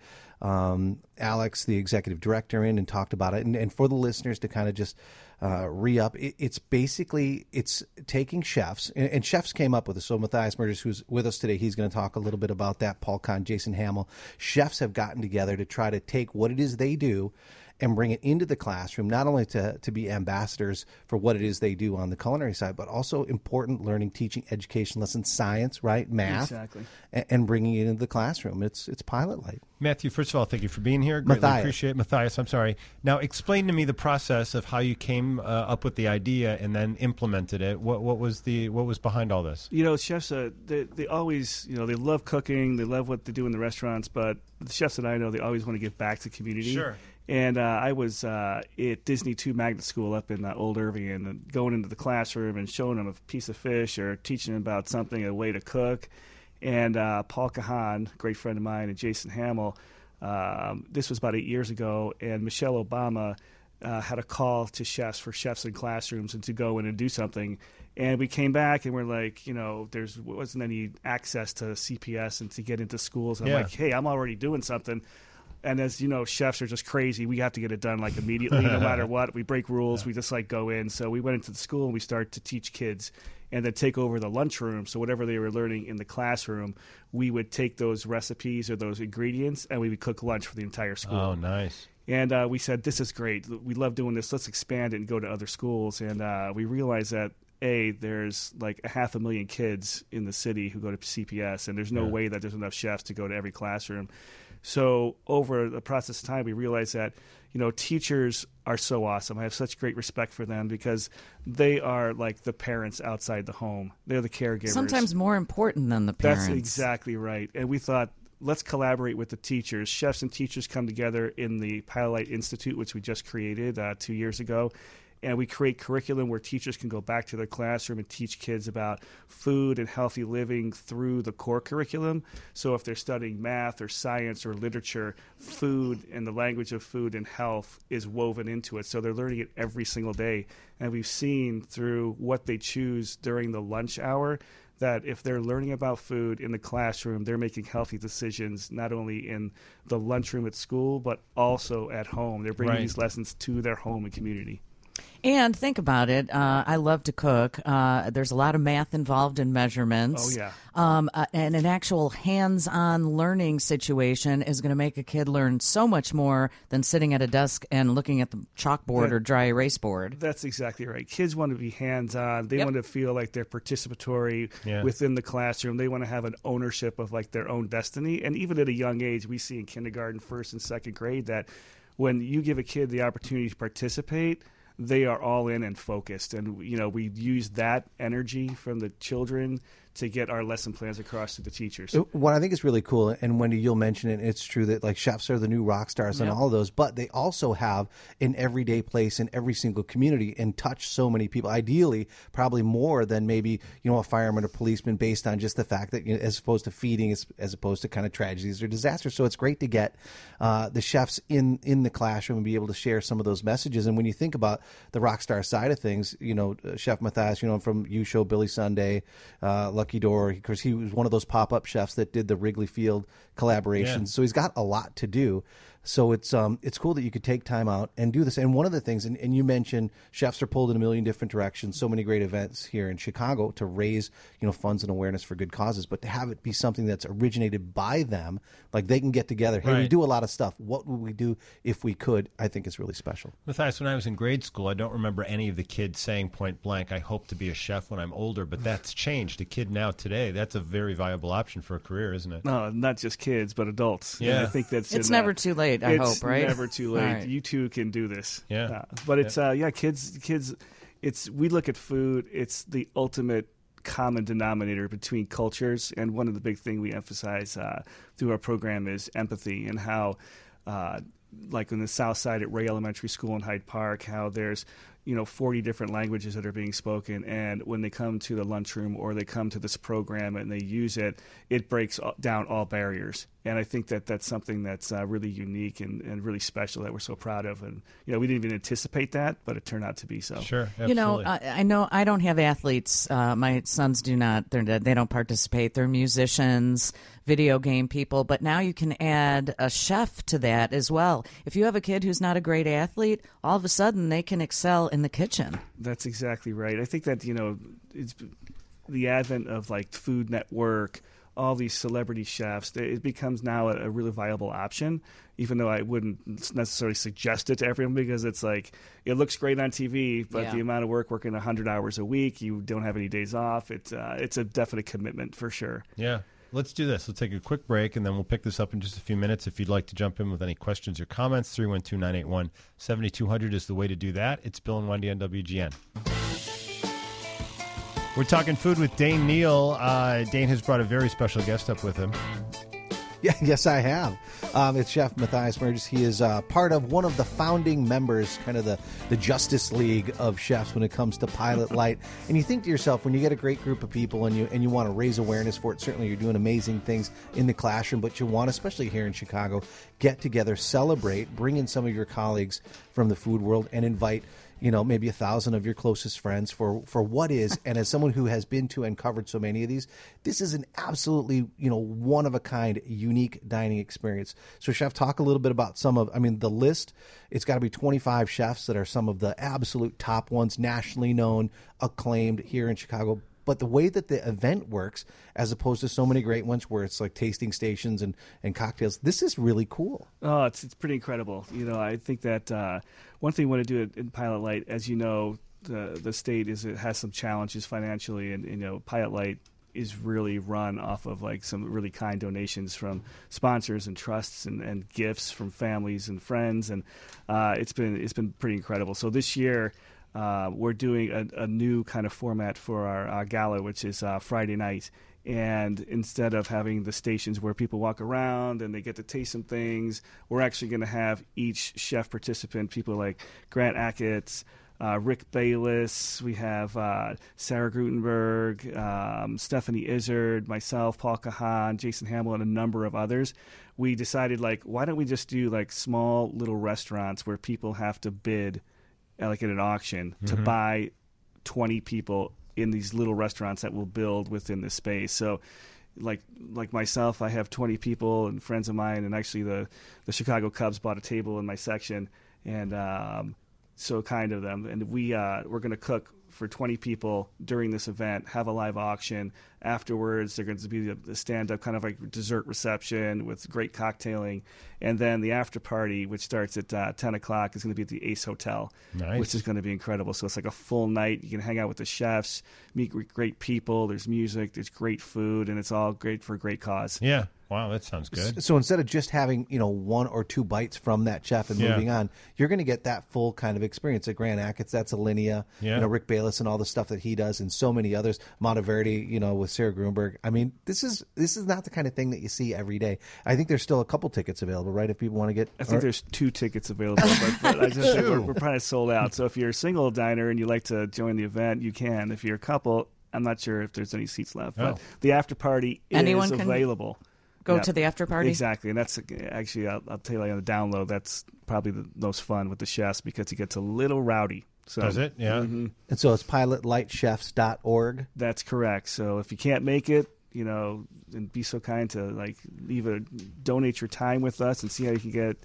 Alex, the executive director, in and talked about it. And for the listeners to kind of just re-up, it's basically taking chefs, and chefs came up with it. So Matthias Murders, who's with us today, he's going to talk a little bit about that. Paul Kahn, Jason Hamill. Chefs have gotten together to try to take what it is they do and bring it into the classroom, not only to be ambassadors for what it is they do on the culinary side, but also important learning, teaching, education lessons, science, right, math, Exactly. and bringing it into the classroom. It's Pilot Light. Matthew, first of all, thank you for being here. Greatly Matthias. appreciate it. Matthias, I'm sorry. Now, explain to me the process of how you came up with the idea and then implemented it. What was behind all this? You know, chefs, they always, they love cooking. They love what they do in the restaurants. But the chefs that I know, they always want to give back to the community. Sure. And I was at Disney 2 Magnet School up in Old Irving, and going into the classroom and showing them a piece of fish or teaching them about something, a way to cook. And Paul Kahan, great friend of mine, and Jason Hamill, this was about 8 years ago, and Michelle Obama had a call to chefs for chefs in classrooms and to go in and do something. And we came back and we're like, there wasn't any access to CPS and to get into schools. And I'm like, hey, I'm already doing something. And as you know, chefs are just crazy. We have to get it done like immediately, no matter what. We break rules. We just go in. So we went into the school and we started to teach kids and then take over the lunchroom. So whatever they were learning in the classroom, we would take those recipes or those ingredients and we would cook lunch for the entire school. Oh, nice. And we said, this is great. We love doing this. Let's expand it and go to other schools. And we realized that, there's like 500,000 kids in the city who go to CPS, and there's no way that there's enough chefs to go to every classroom. So over the process of time, we realized that, teachers are so awesome. I have such great respect for them because they are like the parents outside the home. They're the caregivers. Sometimes more important than the parents. That's exactly right. And we thought, let's collaborate with the teachers. Chefs and teachers come together in the Pilot Light Institute, which we just created 2 years ago. And we create curriculum where teachers can go back to their classroom and teach kids about food and healthy living through the core curriculum. So if they're studying math or science or literature, food and the language of food and health is woven into it. So they're learning it every single day. And we've seen through what they choose during the lunch hour that if they're learning about food in the classroom, they're making healthy decisions not only in the lunchroom at school, but also at home. They're bringing these lessons to their home and community. And think about it. I love to cook. There's a lot of math involved in measurements. Oh, yeah. And an actual hands-on learning situation is going to make a kid learn so much more than sitting at a desk and looking at the chalkboard or dry erase board. That's exactly right. Kids want to be hands-on. They want to feel like they're participatory within the classroom. They want to have an ownership of like their own destiny. And even at a young age, we see in kindergarten, first and second grade that when you give a kid the opportunity to participate, they are all in and focused. And, we use that energy from the children to get our lesson plans across to the teachers. What I think is really cool, and Wendy, you'll mention it, it's true that like chefs are the new rock stars and all of those, but they also have an everyday place in every single community and touch so many people, ideally probably more than maybe, a fireman or policeman, based on just the fact that, as opposed to feeding, as opposed to kind of tragedies or disasters. So it's great to get the chefs in the classroom and be able to share some of those messages. And when you think about the rock star side of things, Chef Matthias, from You Show, Billy Sunday, Lucky Door, because he was one of those pop-up chefs that did the Wrigley Field collaborations. So he's got a lot to do. So it's cool that you could take time out and do this. And one of the things, and you mentioned chefs are pulled in a million different directions, so many great events here in Chicago to raise, funds and awareness for good causes, but to have it be something that's originated by them, like they can get together. Hey, we do a lot of stuff. What would we do if we could? I think it's really special. Matthias, when I was in grade school, I don't remember any of the kids saying point blank, I hope to be a chef when I'm older, but that's changed. A kid now today, that's a very viable option for a career, isn't it? No, not just kids, but adults. Yeah. And I think that's it's never too late. I hope, right? It's never too late. Right. You too can do this. Yeah. But it's kids. We look at food. It's the ultimate common denominator between cultures, and one of the big things we emphasize through our program is empathy, and how, like on the South Side at Ray Elementary School in Hyde Park, how there's 40 different languages that are being spoken, and when they come to the lunchroom or they come to this program and they use it, it breaks down all barriers. And I think that that's something that's really unique and really special that we're so proud of. And, we didn't even anticipate that, but it turned out to be so. Sure, absolutely. I know I don't have athletes. My sons do not. They don't participate. They're musicians, video game people. But now you can add a chef to that as well. If you have a kid who's not a great athlete, all of a sudden they can excel in the kitchen. That's exactly right. I think that, it's the advent of like Food Network, all these celebrity chefs, it becomes now a really viable option, even though I wouldn't necessarily suggest it to everyone, because it's like, it looks great on TV, but the amount of working 100 hours a week, you don't have any days off. It's a definite commitment for sure. Yeah. Let's do this. Let's take a quick break, and then we'll pick this up in just a few minutes. If you'd like to jump in with any questions or comments, 312-981-7200 is the way to do that. It's Bill and Wendy on WGN. We're talking food with Dane Neal. Dane has brought a very special guest up with him. Yeah, yes, I have. It's Chef Matthias Merges. He is part of one of the founding members, kind of the Justice League of chefs when it comes to Pilot Light. And you think to yourself, when you get a great group of people and you want to raise awareness for it, certainly you're doing amazing things in the classroom, but you want, especially here in Chicago, get together, celebrate, bring in some of your colleagues from the food world, and invite maybe 1,000 of your closest friends for what is, and as someone who has been to and covered so many of these, this is an absolutely, one-of-a-kind, unique dining experience. So, Chef, talk a little bit about the list. It's got to be 25 chefs that are some of the absolute top ones, nationally known, acclaimed here in Chicago. But the way that the event works, as opposed to so many great ones where it's like tasting stations and cocktails, this is really cool. Oh, it's pretty incredible. I think that one thing we want to do in Pilot Light, as you know, the state has some challenges financially, and Pilot Light is really run off of like some really kind donations from sponsors and trusts and gifts from families and friends, and it's been pretty incredible. So this year we're doing a new kind of format for our gala, which is Friday night. And instead of having the stations where people walk around and they get to taste some things, we're actually going to have each chef participant, people like Grant Achatz, Rick Bayless, we have Sarah Grutenberg, Stephanie Izzard, myself, Paul Kahan, Jason Hamill, and a number of others. We decided, like, why don't we just do like small little restaurants where people have to bid, like at an auction, to buy 20 people in these little restaurants that we'll build within this space. So like myself, I have 20 people and friends of mine, and actually the Chicago Cubs bought a table in my section, and so kind of them. And we're going to cook for 20 people during this event, have a live auction. Afterwards, they're going to be the stand-up kind of like dessert reception with great cocktailing. And then the after party, which starts at 10 o'clock, is going to be at the Ace Hotel, which is going to be incredible. So it's like a full night. You can hang out with the chefs, meet great people. There's music, there's great food, and it's all great for a great cause. Yeah. Wow, that sounds good. So instead of just having, one or two bites from that chef and moving on, you're going to get that full kind of experience at Grant Achatz. That's Alinea, Rick Bayless and all the stuff that he does, and so many others. Monteverdi, with Sarah Gruenberg. I mean, this is not the kind of thing that you see every day. I think there's still a couple tickets available, right? If people want to get, I think there's 2 tickets available, but I just think we're probably sold out. So if you're a single diner and you like to join the event, you can. If you're a couple, I'm not sure if there's any seats left, but the after party is available. Go to the after party? Exactly, and that's actually, I'll tell you on the download, that's probably the most fun with the chefs because it gets a little rowdy. So, does it? Yeah. Mm-hmm. And so it's pilotlightchefs.org? That's correct. So if you can't make it, and be so kind to donate your time with us and see how you can get,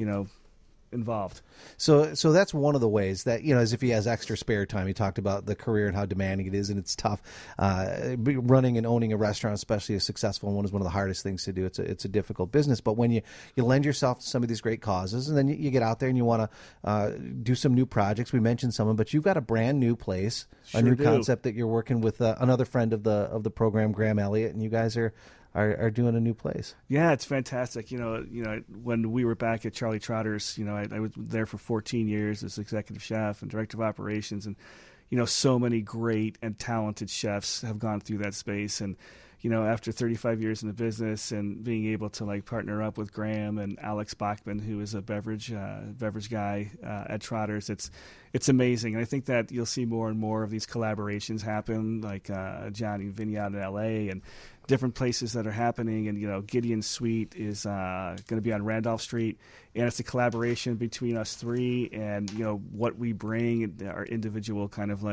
involved. So that's one of the ways that, as if he has extra spare time. He talked about the career and how demanding it is, and it's tough. Running and owning a restaurant, especially a successful one, is one of the hardest things to do. It's a difficult business. But when you lend yourself to some of these great causes, and then you get out there and you want to do some new projects. We mentioned some of them, but you've got a brand new place, a new concept that you're working with another friend of the program, Graham Elliott, and you guys are doing a new place. Yeah, it's fantastic. When we were back at Charlie Trotter's, I was there for 14 years as executive chef and director of operations, and so many great and talented chefs have gone through that space. And after 35 years in the business and being able to partner up with Graham and Alex Bachman, who is a beverage guy at Trotter's, it's amazing. And I think that you'll see more and more of these collaborations happen, like Johnny Vinyard in L.A. and different places that are happening. And, Gideon Suite is going to be on Randolph Street. And it's a collaboration between us three and, what we bring, our individual kind of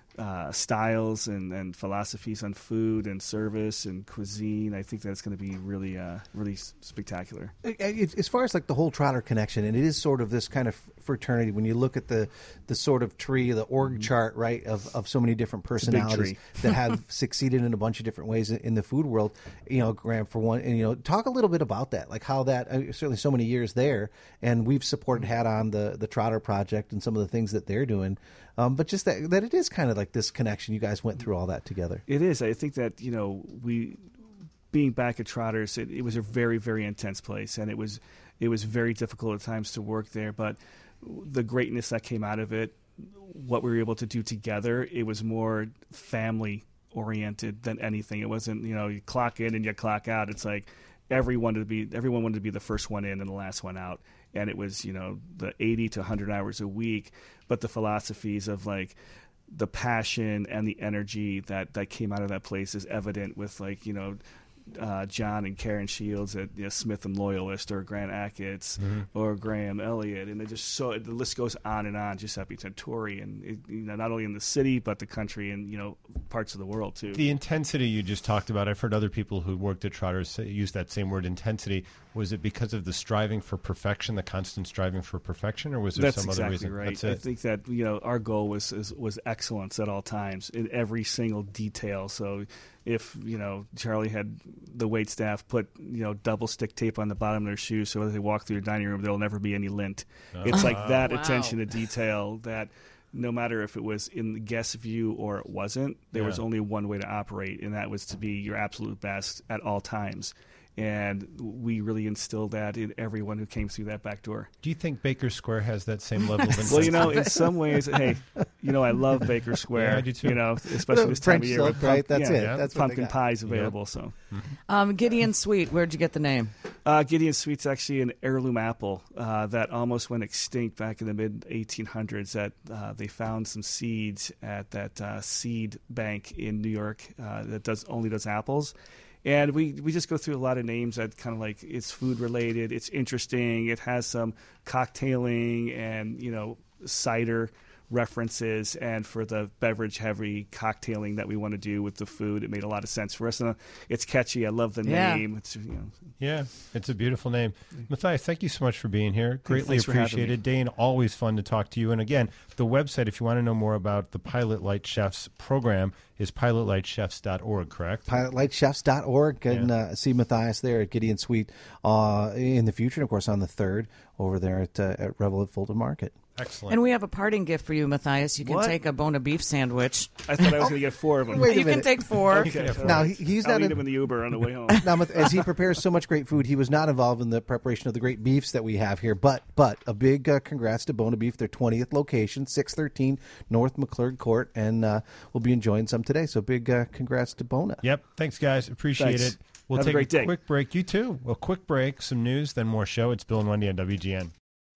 styles and philosophies on food and service and cuisine. I think that's going to be really, really spectacular. As far as the whole Trotter connection, and it is sort of this kind of fraternity. When you look at the sort of tree, the org chart, right, of so many different personalities that have succeeded in a bunch of different ways in the food world. Graham, for one, and talk a little bit about that, like how that certainly so many years there, and we've supported, had on the Trotter Project and some of the things that they're doing. But just that it is kind of like this connection. You guys went through all that together. It is. I think that, we, being back at Trotter's, it was a very, very intense place, and it was very difficult at times to work there. But the greatness that came out of it, what we were able to do together, it was more family oriented than anything. It wasn't, you clock in and you clock out. It's like everyone wanted to be the first one in and the last one out. And it was, the 80 to 100 hours a week, but the philosophies of the passion and the energy that came out of that place is evident with John and Karen Shields at Smith and Loyalist, or Grant Achatz, or Graham Elliott, and the list goes on and on. Giuseppe Tantori, and not only in the city but the country and parts of the world too. The intensity you just talked about, I've heard other people who worked at Trotter's use that same word, intensity. Was it because of the striving for perfection, the constant striving for perfection, or was there some other reason? Right. That's it. I think that our goal was excellence at all times in every single detail. So if Charlie had the wait staff put double stick tape on the bottom of their shoes so as they walk through your dining room, there'll never be any lint. It's like that attention to detail that no matter if it was in the guest view or it wasn't, there was only one way to operate, and that was to be your absolute best at all times. And we really instilled that in everyone who came through that back door. Do you think Baker Square has that same level of Well, in some ways, hey, I love Baker Square. Yeah, I do too. Especially this time French of year. silk, right? That's it. Yeah, That's what they pumpkin got. pie's available. So, Gideon Sweet, where'd you get the name? Gideon Sweet's actually an heirloom apple that almost went extinct back in the mid 1800s. That they found some seeds at that seed bank in New York that only does apples. And we just go through a lot of names that kind of like it's food related, it's interesting, it has some cocktailing and cider references, and for the beverage heavy cocktailing that we want to do with the food, it made a lot of sense for us. And it's catchy. I love the name. It's Yeah, it's a beautiful name. Matthias, thank you so much for being here. Greatly Thanks for having me. appreciated. Dane, always fun to talk to you. And again, the website, if you want to know more about the Pilot Light Chefs program, is pilotlightchefs.org, correct? Pilotlightchefs.org, and see Matthias there at Gideon Sweet in the future, and of course on the 3rd over there at Revel at Fulton Market. Excellent. And we have a parting gift for you, Matthias. You can What? take a Bona Beef sandwich. I thought I was going to get 4 of them. Wait a You can minute. take 4. Okay, all Now, right. he's I'll not eat a- them in the Uber on the way home. Now, as he prepares so much great food, he was not involved in the preparation of the great beefs that we have here. But a big congrats to Bona Beef, their 20th location, 613 North McClurg Court, and we'll be enjoying some today. So big congrats to Bona. Yep. Thanks, guys. Appreciate Thanks. it. We'll Have a take great day. quick break. You too. A quick break, some news, then more show. It's Bill and Wendy on WGN.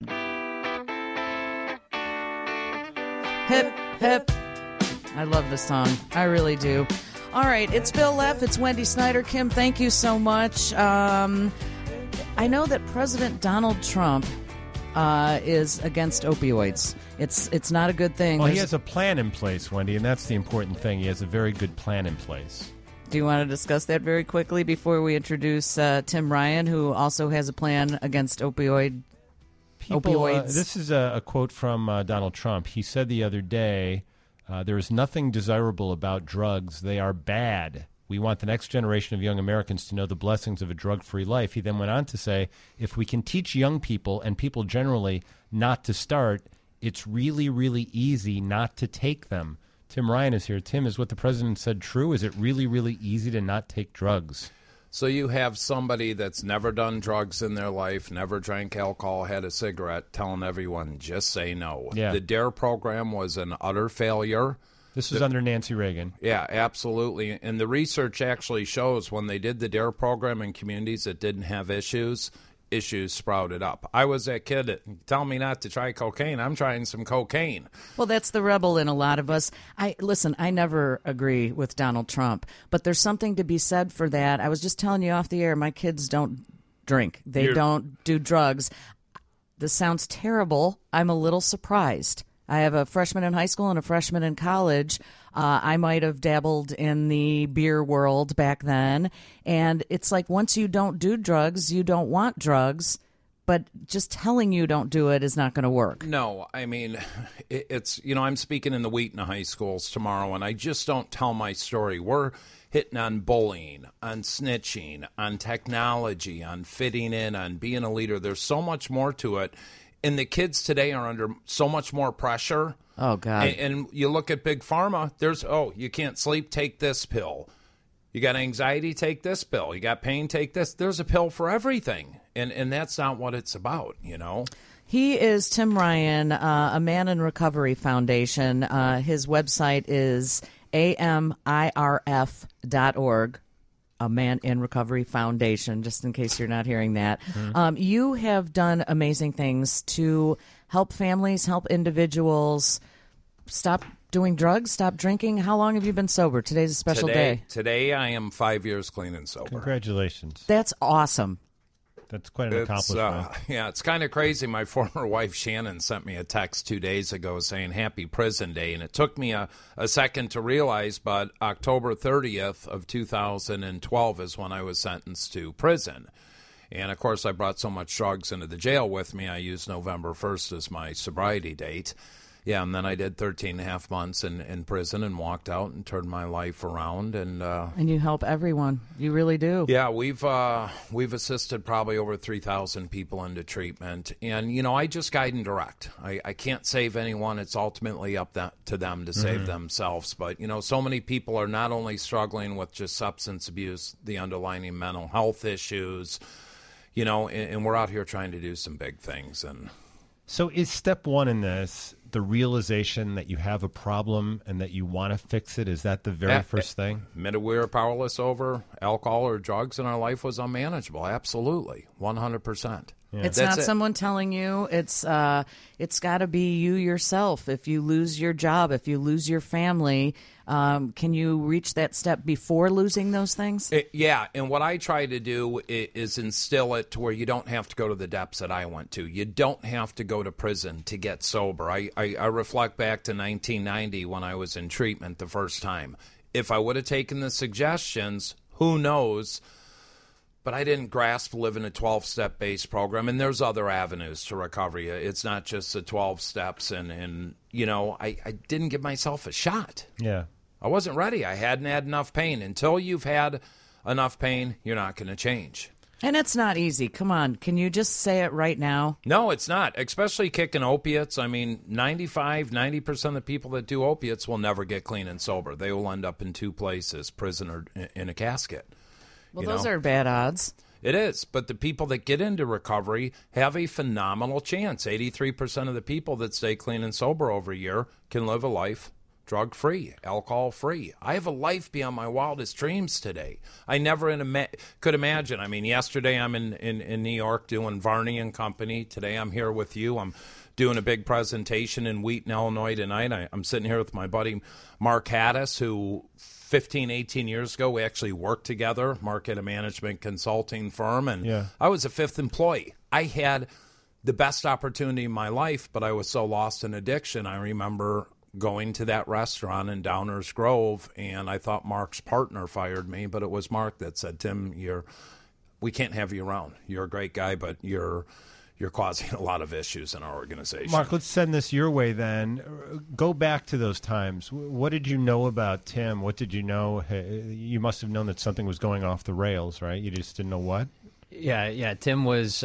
Hip, hip. I love the song. I really do. All right, it's Bill Leff. It's Wendy Snyder. Kim, thank you so much. I know that President Donald Trump is against opioids. It's not a good thing. Well, he has a plan in place, Wendy, and that's the important thing. He has a very good plan in place. Do you want to discuss that very quickly before we introduce Tim Ryan, who also has a plan against opioids? This is a quote from Donald Trump. He said the other day, there is nothing desirable about drugs. They are bad. We want the next generation of young Americans to know the blessings of a drug-free life. He then went on to say, if we can teach young people and people generally not to start, it's really, really easy not to take them. Tim Ryan is here. Tim, is what the president said true? Is it really, really easy to not take drugs? So you have somebody that's never done drugs in their life, never drank alcohol, had a cigarette, telling everyone, just say no. Yeah. The DARE program was an utter failure. This was under Nancy Reagan. Yeah, absolutely. And the research actually shows when they did the DARE program in communities that didn't have issues sprouted up. I was that kid that tell me not to try cocaine. I'm trying some cocaine. Well, that's the rebel in a lot of us. I never agree with Donald Trump, but there's something to be said for that. I was just telling you off the air, my kids don't drink. They don't do drugs. This sounds terrible. I'm a little surprised. I have a freshman in high school and a freshman in college. I might have dabbled in the beer world back then. And it's like once you don't do drugs, you don't want drugs. But just telling you don't do it is not going to work. No, I mean, it's, I'm speaking in the Wheaton high schools tomorrow, and I just don't tell my story. We're hitting on bullying, on snitching, on technology, on fitting in, on being a leader. There's so much more to it. And the kids today are under so much more pressure. Oh, God. And you look at Big Pharma, you can't sleep, take this pill. You got anxiety, take this pill. You got pain, take this. There's a pill for everything. And that's not what it's about, He is Tim Ryan, a Man in Recovery Foundation. His website is amirf.org. A Man in Recovery Foundation, just in case you're not hearing that. Mm-hmm. You have done amazing things to help families, help individuals stop doing drugs, stop drinking. How long have you been sober? Today's a special day. Today I am 5 years clean and sober. Congratulations. That's awesome. That's quite an accomplishment. It's kind of crazy. My former wife, Shannon, sent me a text 2 days ago saying Happy Prison Day, and it took me a second to realize, but October 30th of 2012 is when I was sentenced to prison. And, of course, I brought so much drugs into the jail with me, I used November 1st as my sobriety date. Yeah, and then I did 13 and a half months in prison and walked out and turned my life around. And you help everyone. You really do. Yeah, we've assisted probably over 3,000 people into treatment. And, I just guide and direct. I can't save anyone. It's ultimately up to them to save themselves. But, so many people are not only struggling with just substance abuse, the underlying mental health issues, and we're out here trying to do some big things. And so is step one in this the realization that you have a problem and that you want to fix it? Is that the very first thing? Minute we were powerless over alcohol or drugs and our life was unmanageable. Absolutely. 100%. Yeah. It's not someone telling you. It's got to be you yourself. If you lose your job, if you lose your family, can you reach that step before losing those things? Yeah, and what I try to do is instill it to where you don't have to go to the depths that I went to. You don't have to go to prison to get sober. I reflect back to 1990 when I was in treatment the first time. If I would have taken the suggestions, who knows? But I didn't grasp living a 12-step based program, and there's other avenues to recovery. It's not just the 12 steps, and I didn't give myself a shot. Yeah. I wasn't ready. I hadn't had enough pain. Until you've had enough pain, you're not going to change. And it's not easy. Come on. Can you just say it right now? No, it's not, especially kicking opiates. I mean, 90% of the people that do opiates will never get clean and sober. They will end up in two places, prison or in a casket. Well, those are bad odds. It is, but the people that get into recovery have a phenomenal chance. 83% of the people that stay clean and sober over a year can live a life drug-free, alcohol-free. I have a life beyond my wildest dreams today. I never could imagine. I mean, yesterday I'm in New York doing Varney and Company. Today I'm here with you. I'm doing a big presentation in Wheaton, Illinois tonight. I'm sitting here with my buddy Mark Haddis, who 15, 18 years ago, we actually worked together. Mark had a management consulting firm, and I was a fifth employee. I had the best opportunity in my life, but I was so lost in addiction. I remember going to that restaurant in Downers Grove, and I thought Mark's partner fired me, but it was Mark that said, Tim, we can't have you around. You're a great guy, but you're causing a lot of issues in our organization. Mark, let's send this your way then. Go back to those times. What did you know about Tim? What did you know? You must have known that something was going off the rails, right? You just didn't know what? Yeah. Tim is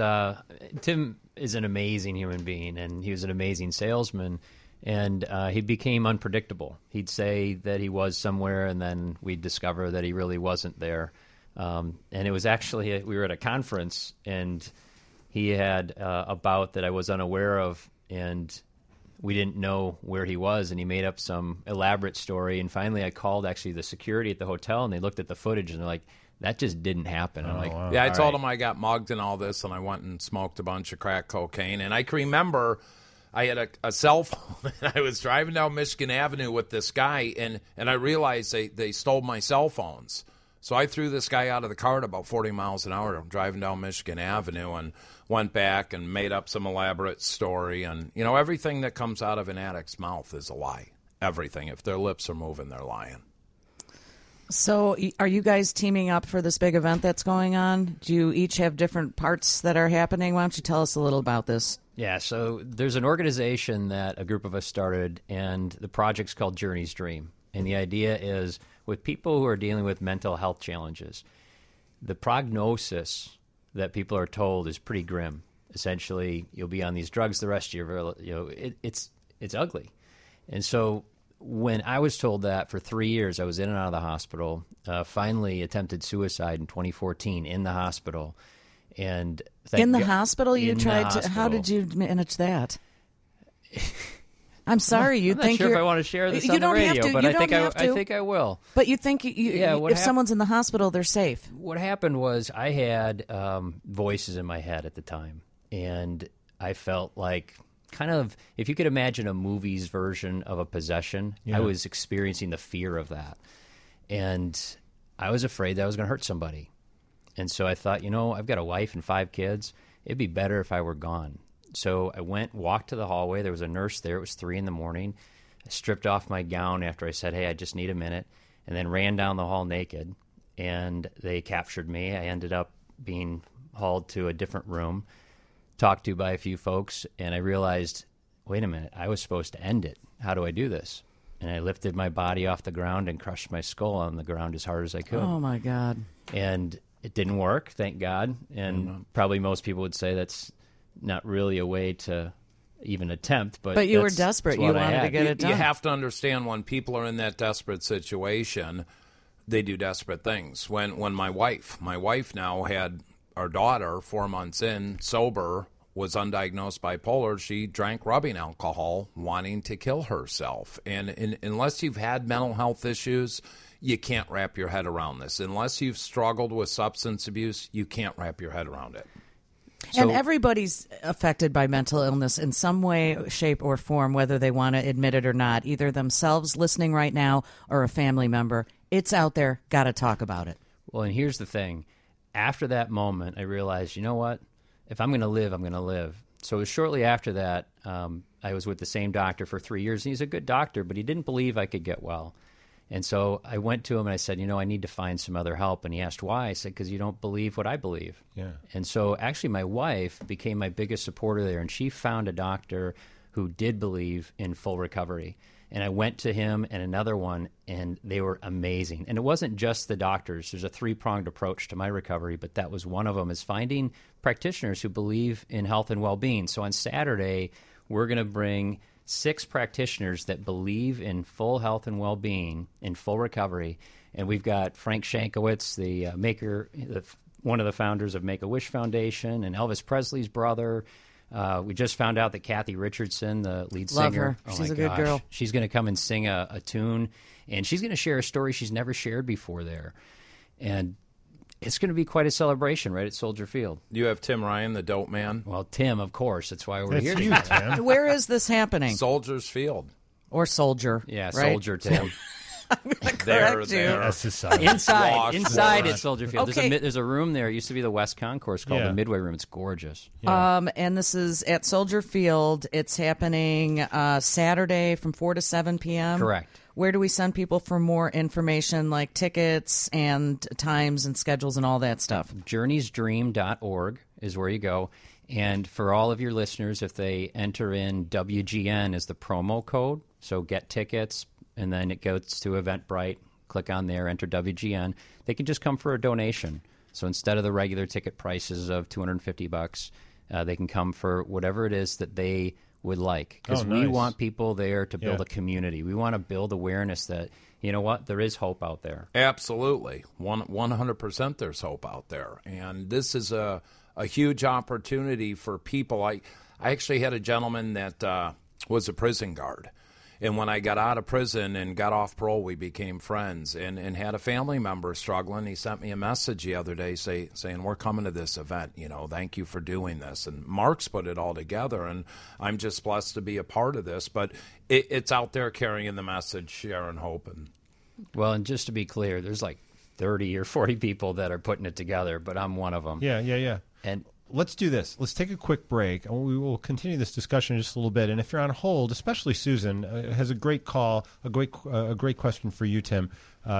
an amazing human being, and he was an amazing salesman, and he became unpredictable. He'd say that he was somewhere, and then we'd discover that he really wasn't there. And it was actually, we were at a conference, and he had a bout that I was unaware of, and we didn't know where he was, and he made up some elaborate story. And finally I called actually the security at the hotel, and they looked at the footage, and they're like, that just didn't happen. I'm like, wow. Yeah, I told him I got mugged and all this, and I went and smoked a bunch of crack cocaine. And I can remember I had a cell phone, and I was driving down Michigan Avenue with this guy, and I realized they stole my cell phones. So I threw this guy out of the car at about 40 miles an hour driving down Michigan Avenue and went back and made up some elaborate story. And, everything that comes out of an addict's mouth is a lie. Everything. If their lips are moving, they're lying. So are you guys teaming up for this big event that's going on? Do you each have different parts that are happening? Why don't you tell us a little about this? Yeah, so there's an organization that a group of us started, and the project's called Journey's Dream. And the idea is with people who are dealing with mental health challenges, the prognosis that people are told is pretty grim. Essentially, you'll be on these drugs the rest of your, it's ugly. And so when I was told that for 3 years, I was in and out of the hospital, finally attempted suicide in 2014 in the hospital. And in the hospital, you tried to, how did you manage that? I'm sorry. I'm not sure if I want to share this on the radio, but I think I will. But you think if someone's in the hospital, they're safe. What happened was I had voices in my head at the time, and I felt like kind of, if you could imagine a movie's version of a possession, I was experiencing the fear of that. And I was afraid that I was going to hurt somebody. And so I thought, I've got a wife and 5 kids. It'd be better if I were gone. So I walked to the hallway. There was a nurse there. It was 3 a.m. I stripped off my gown after I said, hey, I just need a minute, and then ran down the hall naked, and they captured me. I ended up being hauled to a different room, talked to by a few folks, and I realized, wait a minute, I was supposed to end it. How do I do this? And I lifted my body off the ground and crushed my skull on the ground as hard as I could. Oh, my God. And it didn't work, thank God. And probably most people would say that's not really a way to even attempt. But you were desperate. You wanted to get it done. You have to understand, when people are in that desperate situation, they do desperate things. When my wife now had our daughter 4 months in, sober, was undiagnosed bipolar, she drank rubbing alcohol, wanting to kill herself. And unless you've had mental health issues, you can't wrap your head around this. Unless you've struggled with substance abuse, you can't wrap your head around it. And everybody's affected by mental illness in some way, shape, or form, whether they want to admit it or not, either themselves listening right now or a family member. It's out there. Got to talk about it. Well, and here's the thing. After that moment, I realized, you know what? If I'm going to live, I'm going to live. So it was shortly after that, I was with the same doctor for 3 years. And he's a good doctor, but he didn't believe I could get well. And so I went to him and I said, I need to find some other help. And he asked why. I said, because you don't believe what I believe. Yeah. And so actually my wife became my biggest supporter there, and she found a doctor who did believe in full recovery. And I went to him and another one, and they were amazing. And it wasn't just the doctors. There's a three-pronged approach to my recovery, but that was one of them, is finding practitioners who believe in health and well-being. So on Saturday, we're going to bring 6 practitioners that believe in full health and well-being, in full recovery. And we've got Frank Shankowitz, the maker, one of the founders of Make-A-Wish Foundation, and Elvis Presley's brother. We just found out that Kathy Richardson, the lead singer. Love her. She's a good girl. She's going to come and sing a tune, and she's going to share a story she's never shared before there. And it's going to be quite a celebration right at Soldier Field. You have Tim Ryan, the dope man. Well, Tim, of course. That's why we're That's here you, today. Tim. Where is this happening? Soldiers Field. Or Soldier. Yeah, right? Soldier, Tim. There. That's society. Inside at Soldier Field. Okay. There's a room there. It used to be the West Concourse called the Midway Room. It's gorgeous. Yeah. And this is at Soldier Field. It's happening Saturday from 4 to 7 p.m. Correct. Where do we send people for more information, like tickets and times and schedules and all that stuff? JourneysDream.org is where you go. And for all of your listeners, if they enter in WGN as the promo code, so get tickets, and then it goes to Eventbrite, click on there, enter WGN, they can just come for a donation. So instead of the regular ticket prices of $250, they can come for whatever it is that they would like. Because we want people there to build a community. We want to build awareness that, you know what, there is hope out there. Absolutely. 100% there's hope out there. And this is a huge opportunity for people. I actually had a gentleman that was a prison guard. And when I got out of prison and got off parole, we became friends, and had a family member struggling. He sent me a message the other day saying, we're coming to this event, thank you for doing this. And Mark's put it all together, and I'm just blessed to be a part of this. But it's out there carrying the message, sharing hope. Well, and just to be clear, there's like 30 or 40 people that are putting it together, but I'm one of them. Yeah. And let's do this. Let's take a quick break, and we will continue this discussion in just a little bit. And if you're on hold, especially Susan, has a great call, a great question for you, Tim.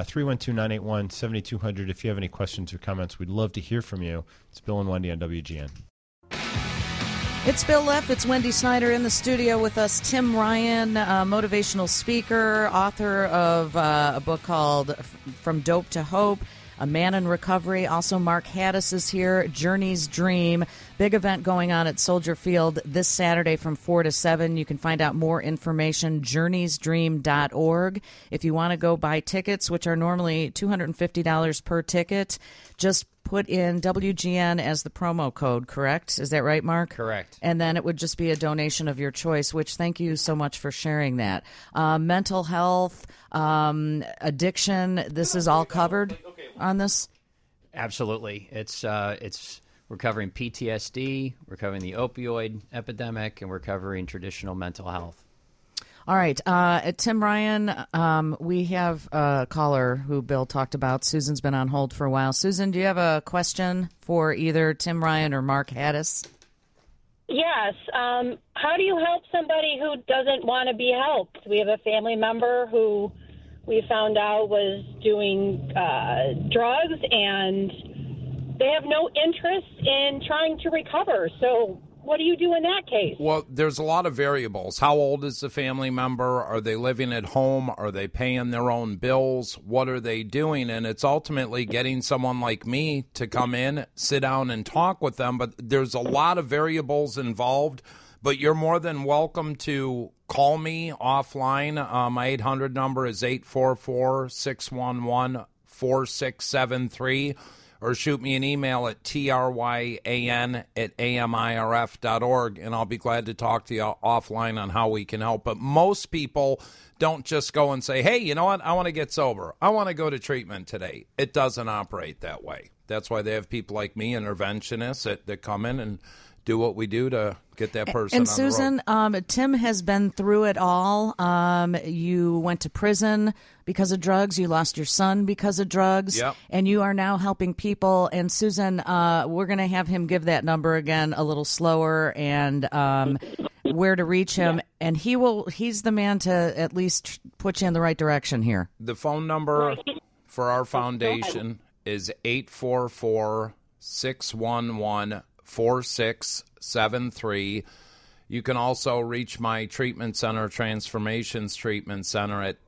312-981-7200. If you have any questions or comments, we'd love to hear from you. It's Bill and Wendy on WGN. It's Bill Leff. It's Wendy Snyder in the studio with us. Tim Ryan, motivational speaker, author of a book called From Dope to Hope, A Man in Recovery. Also, Mark Haddis is here. Journey's Dream. Big event going on at Soldier Field this Saturday from 4 to 7. You can find out more information, journeysdream.org. If you want to go buy tickets, which are normally $250 per ticket, just put in WGN as the promo code, correct? Is that right, Mark? Correct. And then it would just be a donation of your choice, which thank you so much for sharing that. Mental health, addiction, this is all covered on this? Absolutely. We're covering PTSD, we're covering the opioid epidemic, and we're covering traditional mental health. All right. Tim Ryan, we have a caller who Bill talked about. Susan's been on hold for a while. Susan, do you have a question for either Tim Ryan or Mark Haddis? Yes. How do you help somebody who doesn't want to be helped? We have a family member who we found out was doing drugs, and they have no interest in trying to recover. So what do you do in that case? Well, there's a lot of variables. How old is the family member? Are they living at home? Are they paying their own bills? What are they doing? And it's ultimately getting someone like me to come in, sit down, and talk with them. But there's a lot of variables involved. But you're more than welcome to call me offline. My 800 number is 844-611-4673. Or shoot me an email at tryan@amirf.org, and I'll be glad to talk to you offline on how we can help. But most people don't just go and say, hey, you know what, I want to get sober. I want to go to treatment today. It doesn't operate that way. That's why they have people like me, interventionists, that come in and do what we do to get that person and on Susan, the road. Tim has been through it all. You went to prison because of drugs. You lost your son because of drugs. Yep. And you are now helping people. And Susan, we're going to have him give that number again a little slower and where to reach him. And he's the man to at least put you in the right direction here. The phone number for our foundation is 844-611-4673. You can also reach my treatment center, Transformations Treatment Center, at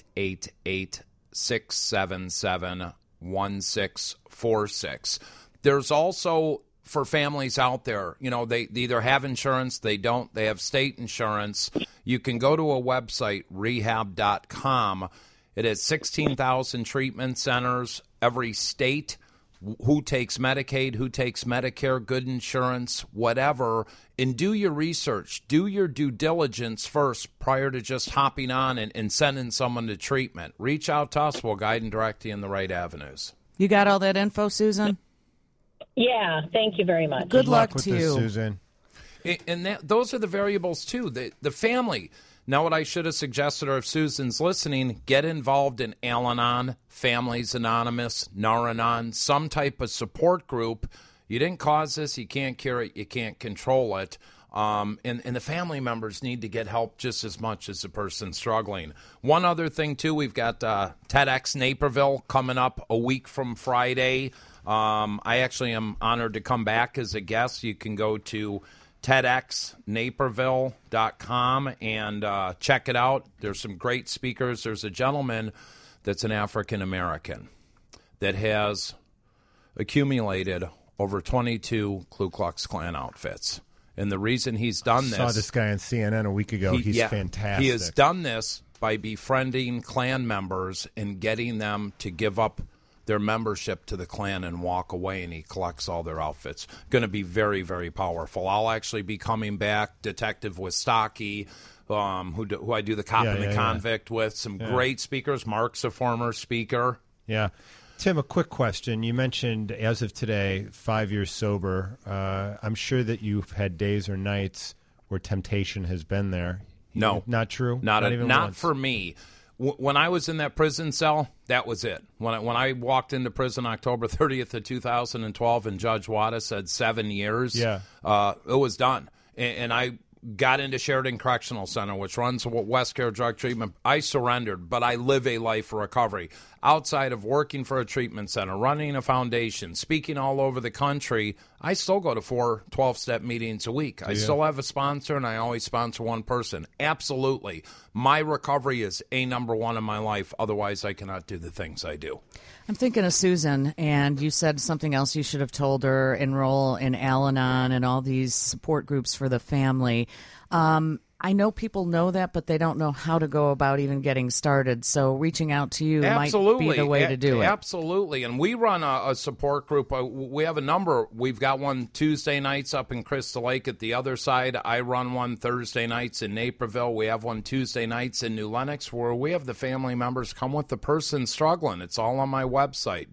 888-677-1646. There's also, for families out there, they either have insurance, they don't, they have state insurance. You can go to a website, rehab.com. It has 16,000 treatment centers, every state. Who takes Medicaid, who takes Medicare, good insurance, whatever, and do your research. Do your due diligence first prior to just hopping on and sending someone to treatment. Reach out to us. We'll guide and direct you in the right avenues. You got all that info, Susan? Yeah, thank you very much. Good luck with to this, you. Susan. And those are the variables, too. The family. Now, what I should have suggested, or if Susan's listening, get involved in Al-Anon, Families Anonymous, Nar-Anon, some type of support group. You didn't cause this. You can't cure it. You can't control it. And the family members need to get help just as much as the person struggling. One other thing, too, we've got TEDx Naperville coming up a week from Friday. I actually am honored to come back as a guest. You can go to TEDxNaperville.com and check it out. There's some great speakers. There's a gentleman that's an African-American that has accumulated over 22 Ku Klux Klan outfits. And the reason he's done this... I saw this guy on CNN a week ago. He's fantastic. He has done this by befriending Klan members and getting them to give up their membership to the Klan and walk away, and he collects all their outfits. Going to be very, very powerful. I'll actually be coming back, Detective Wistocki, who I do the Cop and the Convict with. Some great speakers. Mark's a former speaker. Yeah. Tim, a quick question. You mentioned, as of today, 5 years sober. I'm sure that you've had days or nights where temptation has been there. No. Not true? Not even once. for me. When I was in that prison cell, that was it. When I walked into prison October 30th of 2012 and Judge Wada said 7 years, it was done. And I got into Sheridan Correctional Center, which runs West Care Drug Treatment. I surrendered, but I live a life of recovery. Outside of working for a treatment center, running a foundation, speaking all over the country, I still go to 4 12-step meetings a week. I still have a sponsor, and I always sponsor one person. Absolutely. My recovery is number one in my life. Otherwise, I cannot do the things I do. I'm thinking of Susan, and you said something else you should have told her, enroll in Al-Anon and all these support groups for the family. I know people know that, but they don't know how to go about even getting started. So reaching out to you might be the way to do it. Absolutely. And we run a support group. We have a number. We've got one Tuesday nights up in Crystal Lake at the other side. I run one Thursday nights in Naperville. We have one Tuesday nights in New Lenox where we have the family members come with the person struggling. It's all on my website,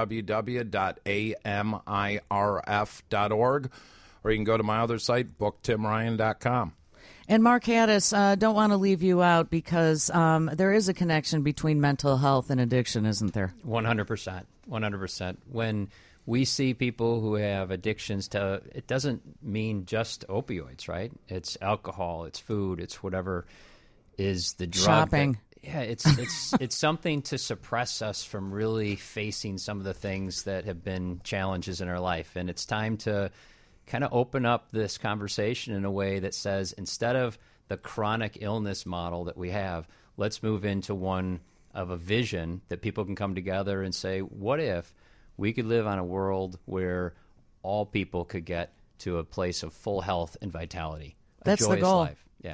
www.amirf.org. Or you can go to my other site, booktimryan.com. And Mark Haddis, don't want to leave you out because there is a connection between mental health and addiction, isn't there? 100%. 100%. When we see people who have addictions to, it doesn't mean just opioids, right? It's alcohol, it's food, it's whatever is the drug. Shopping. It's something to suppress us from really facing some of the things that have been challenges in our life. And it's time to kind of open up this conversation in a way that says, instead of the chronic illness model that we have, let's move into one of a vision that people can come together and say, what if we could live on a world where all people could get to a place of full health and vitality, That's joyous the goal. life. Yeah.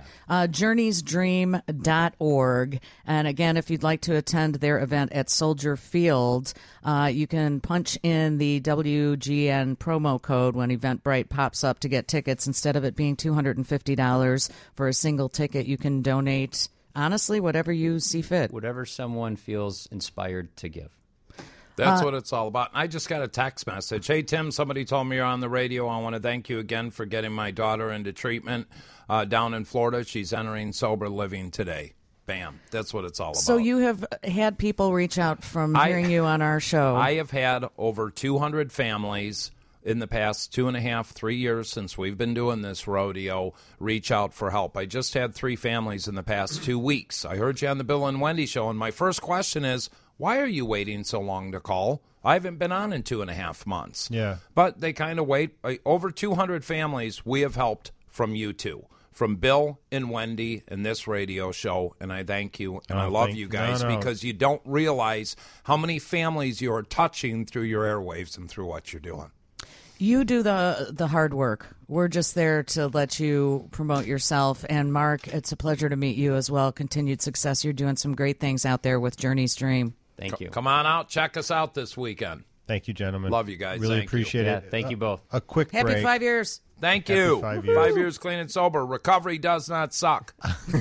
Journeysdream.org. And again, if you'd like to attend their event at Soldier Field, you can punch in the WGN promo code when Eventbrite pops up to get tickets. Instead of it being $250 for a single ticket, you can donate, honestly, whatever you see fit. Whatever someone feels inspired to give. That's what it's all about. I just got a text message. Hey, Tim, somebody told me you're on the radio. I want to thank you again for getting my daughter into treatment down in Florida. She's entering sober living today. Bam. That's what it's all about. So you have had people reach out from hearing you on our show. I have had over 200 families in the past 2.5, 3 years since we've been doing this rodeo reach out for help. I just had 3 families in the past 2 weeks. I heard you on the Bill and Wendy show, and my first question is, why are you waiting so long to call? I haven't been on in 2.5 months. Yeah. But they kind of wait. Over 200 families we have helped from you two, from Bill and Wendy in this radio show, and I thank you, and I love you guys because you don't realize how many families you are touching through your airwaves and through what you're doing. You do the hard work. We're just there to let you promote yourself. And Mark, it's a pleasure to meet you as well. Continued success. You're doing some great things out there with Journey's Dream. Thank you. Come on out. Check us out this weekend. Thank you, gentlemen. Love you guys. Really Thank appreciate you. it. Yeah, thank you both. A quick break. Happy 5 years. Thank you. 5 years. 5 years clean and sober. Recovery does not suck.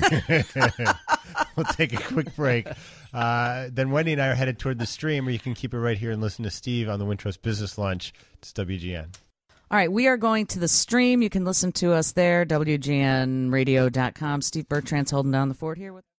We'll take a quick break. Then Wendy and I are headed toward the stream, or you can keep it right here and listen to Steve on the Wintrust Business Lunch. It's WGN. All right, we are going to the stream. You can listen to us there, WGNradio.com. Steve Bertrand's holding down the fort here with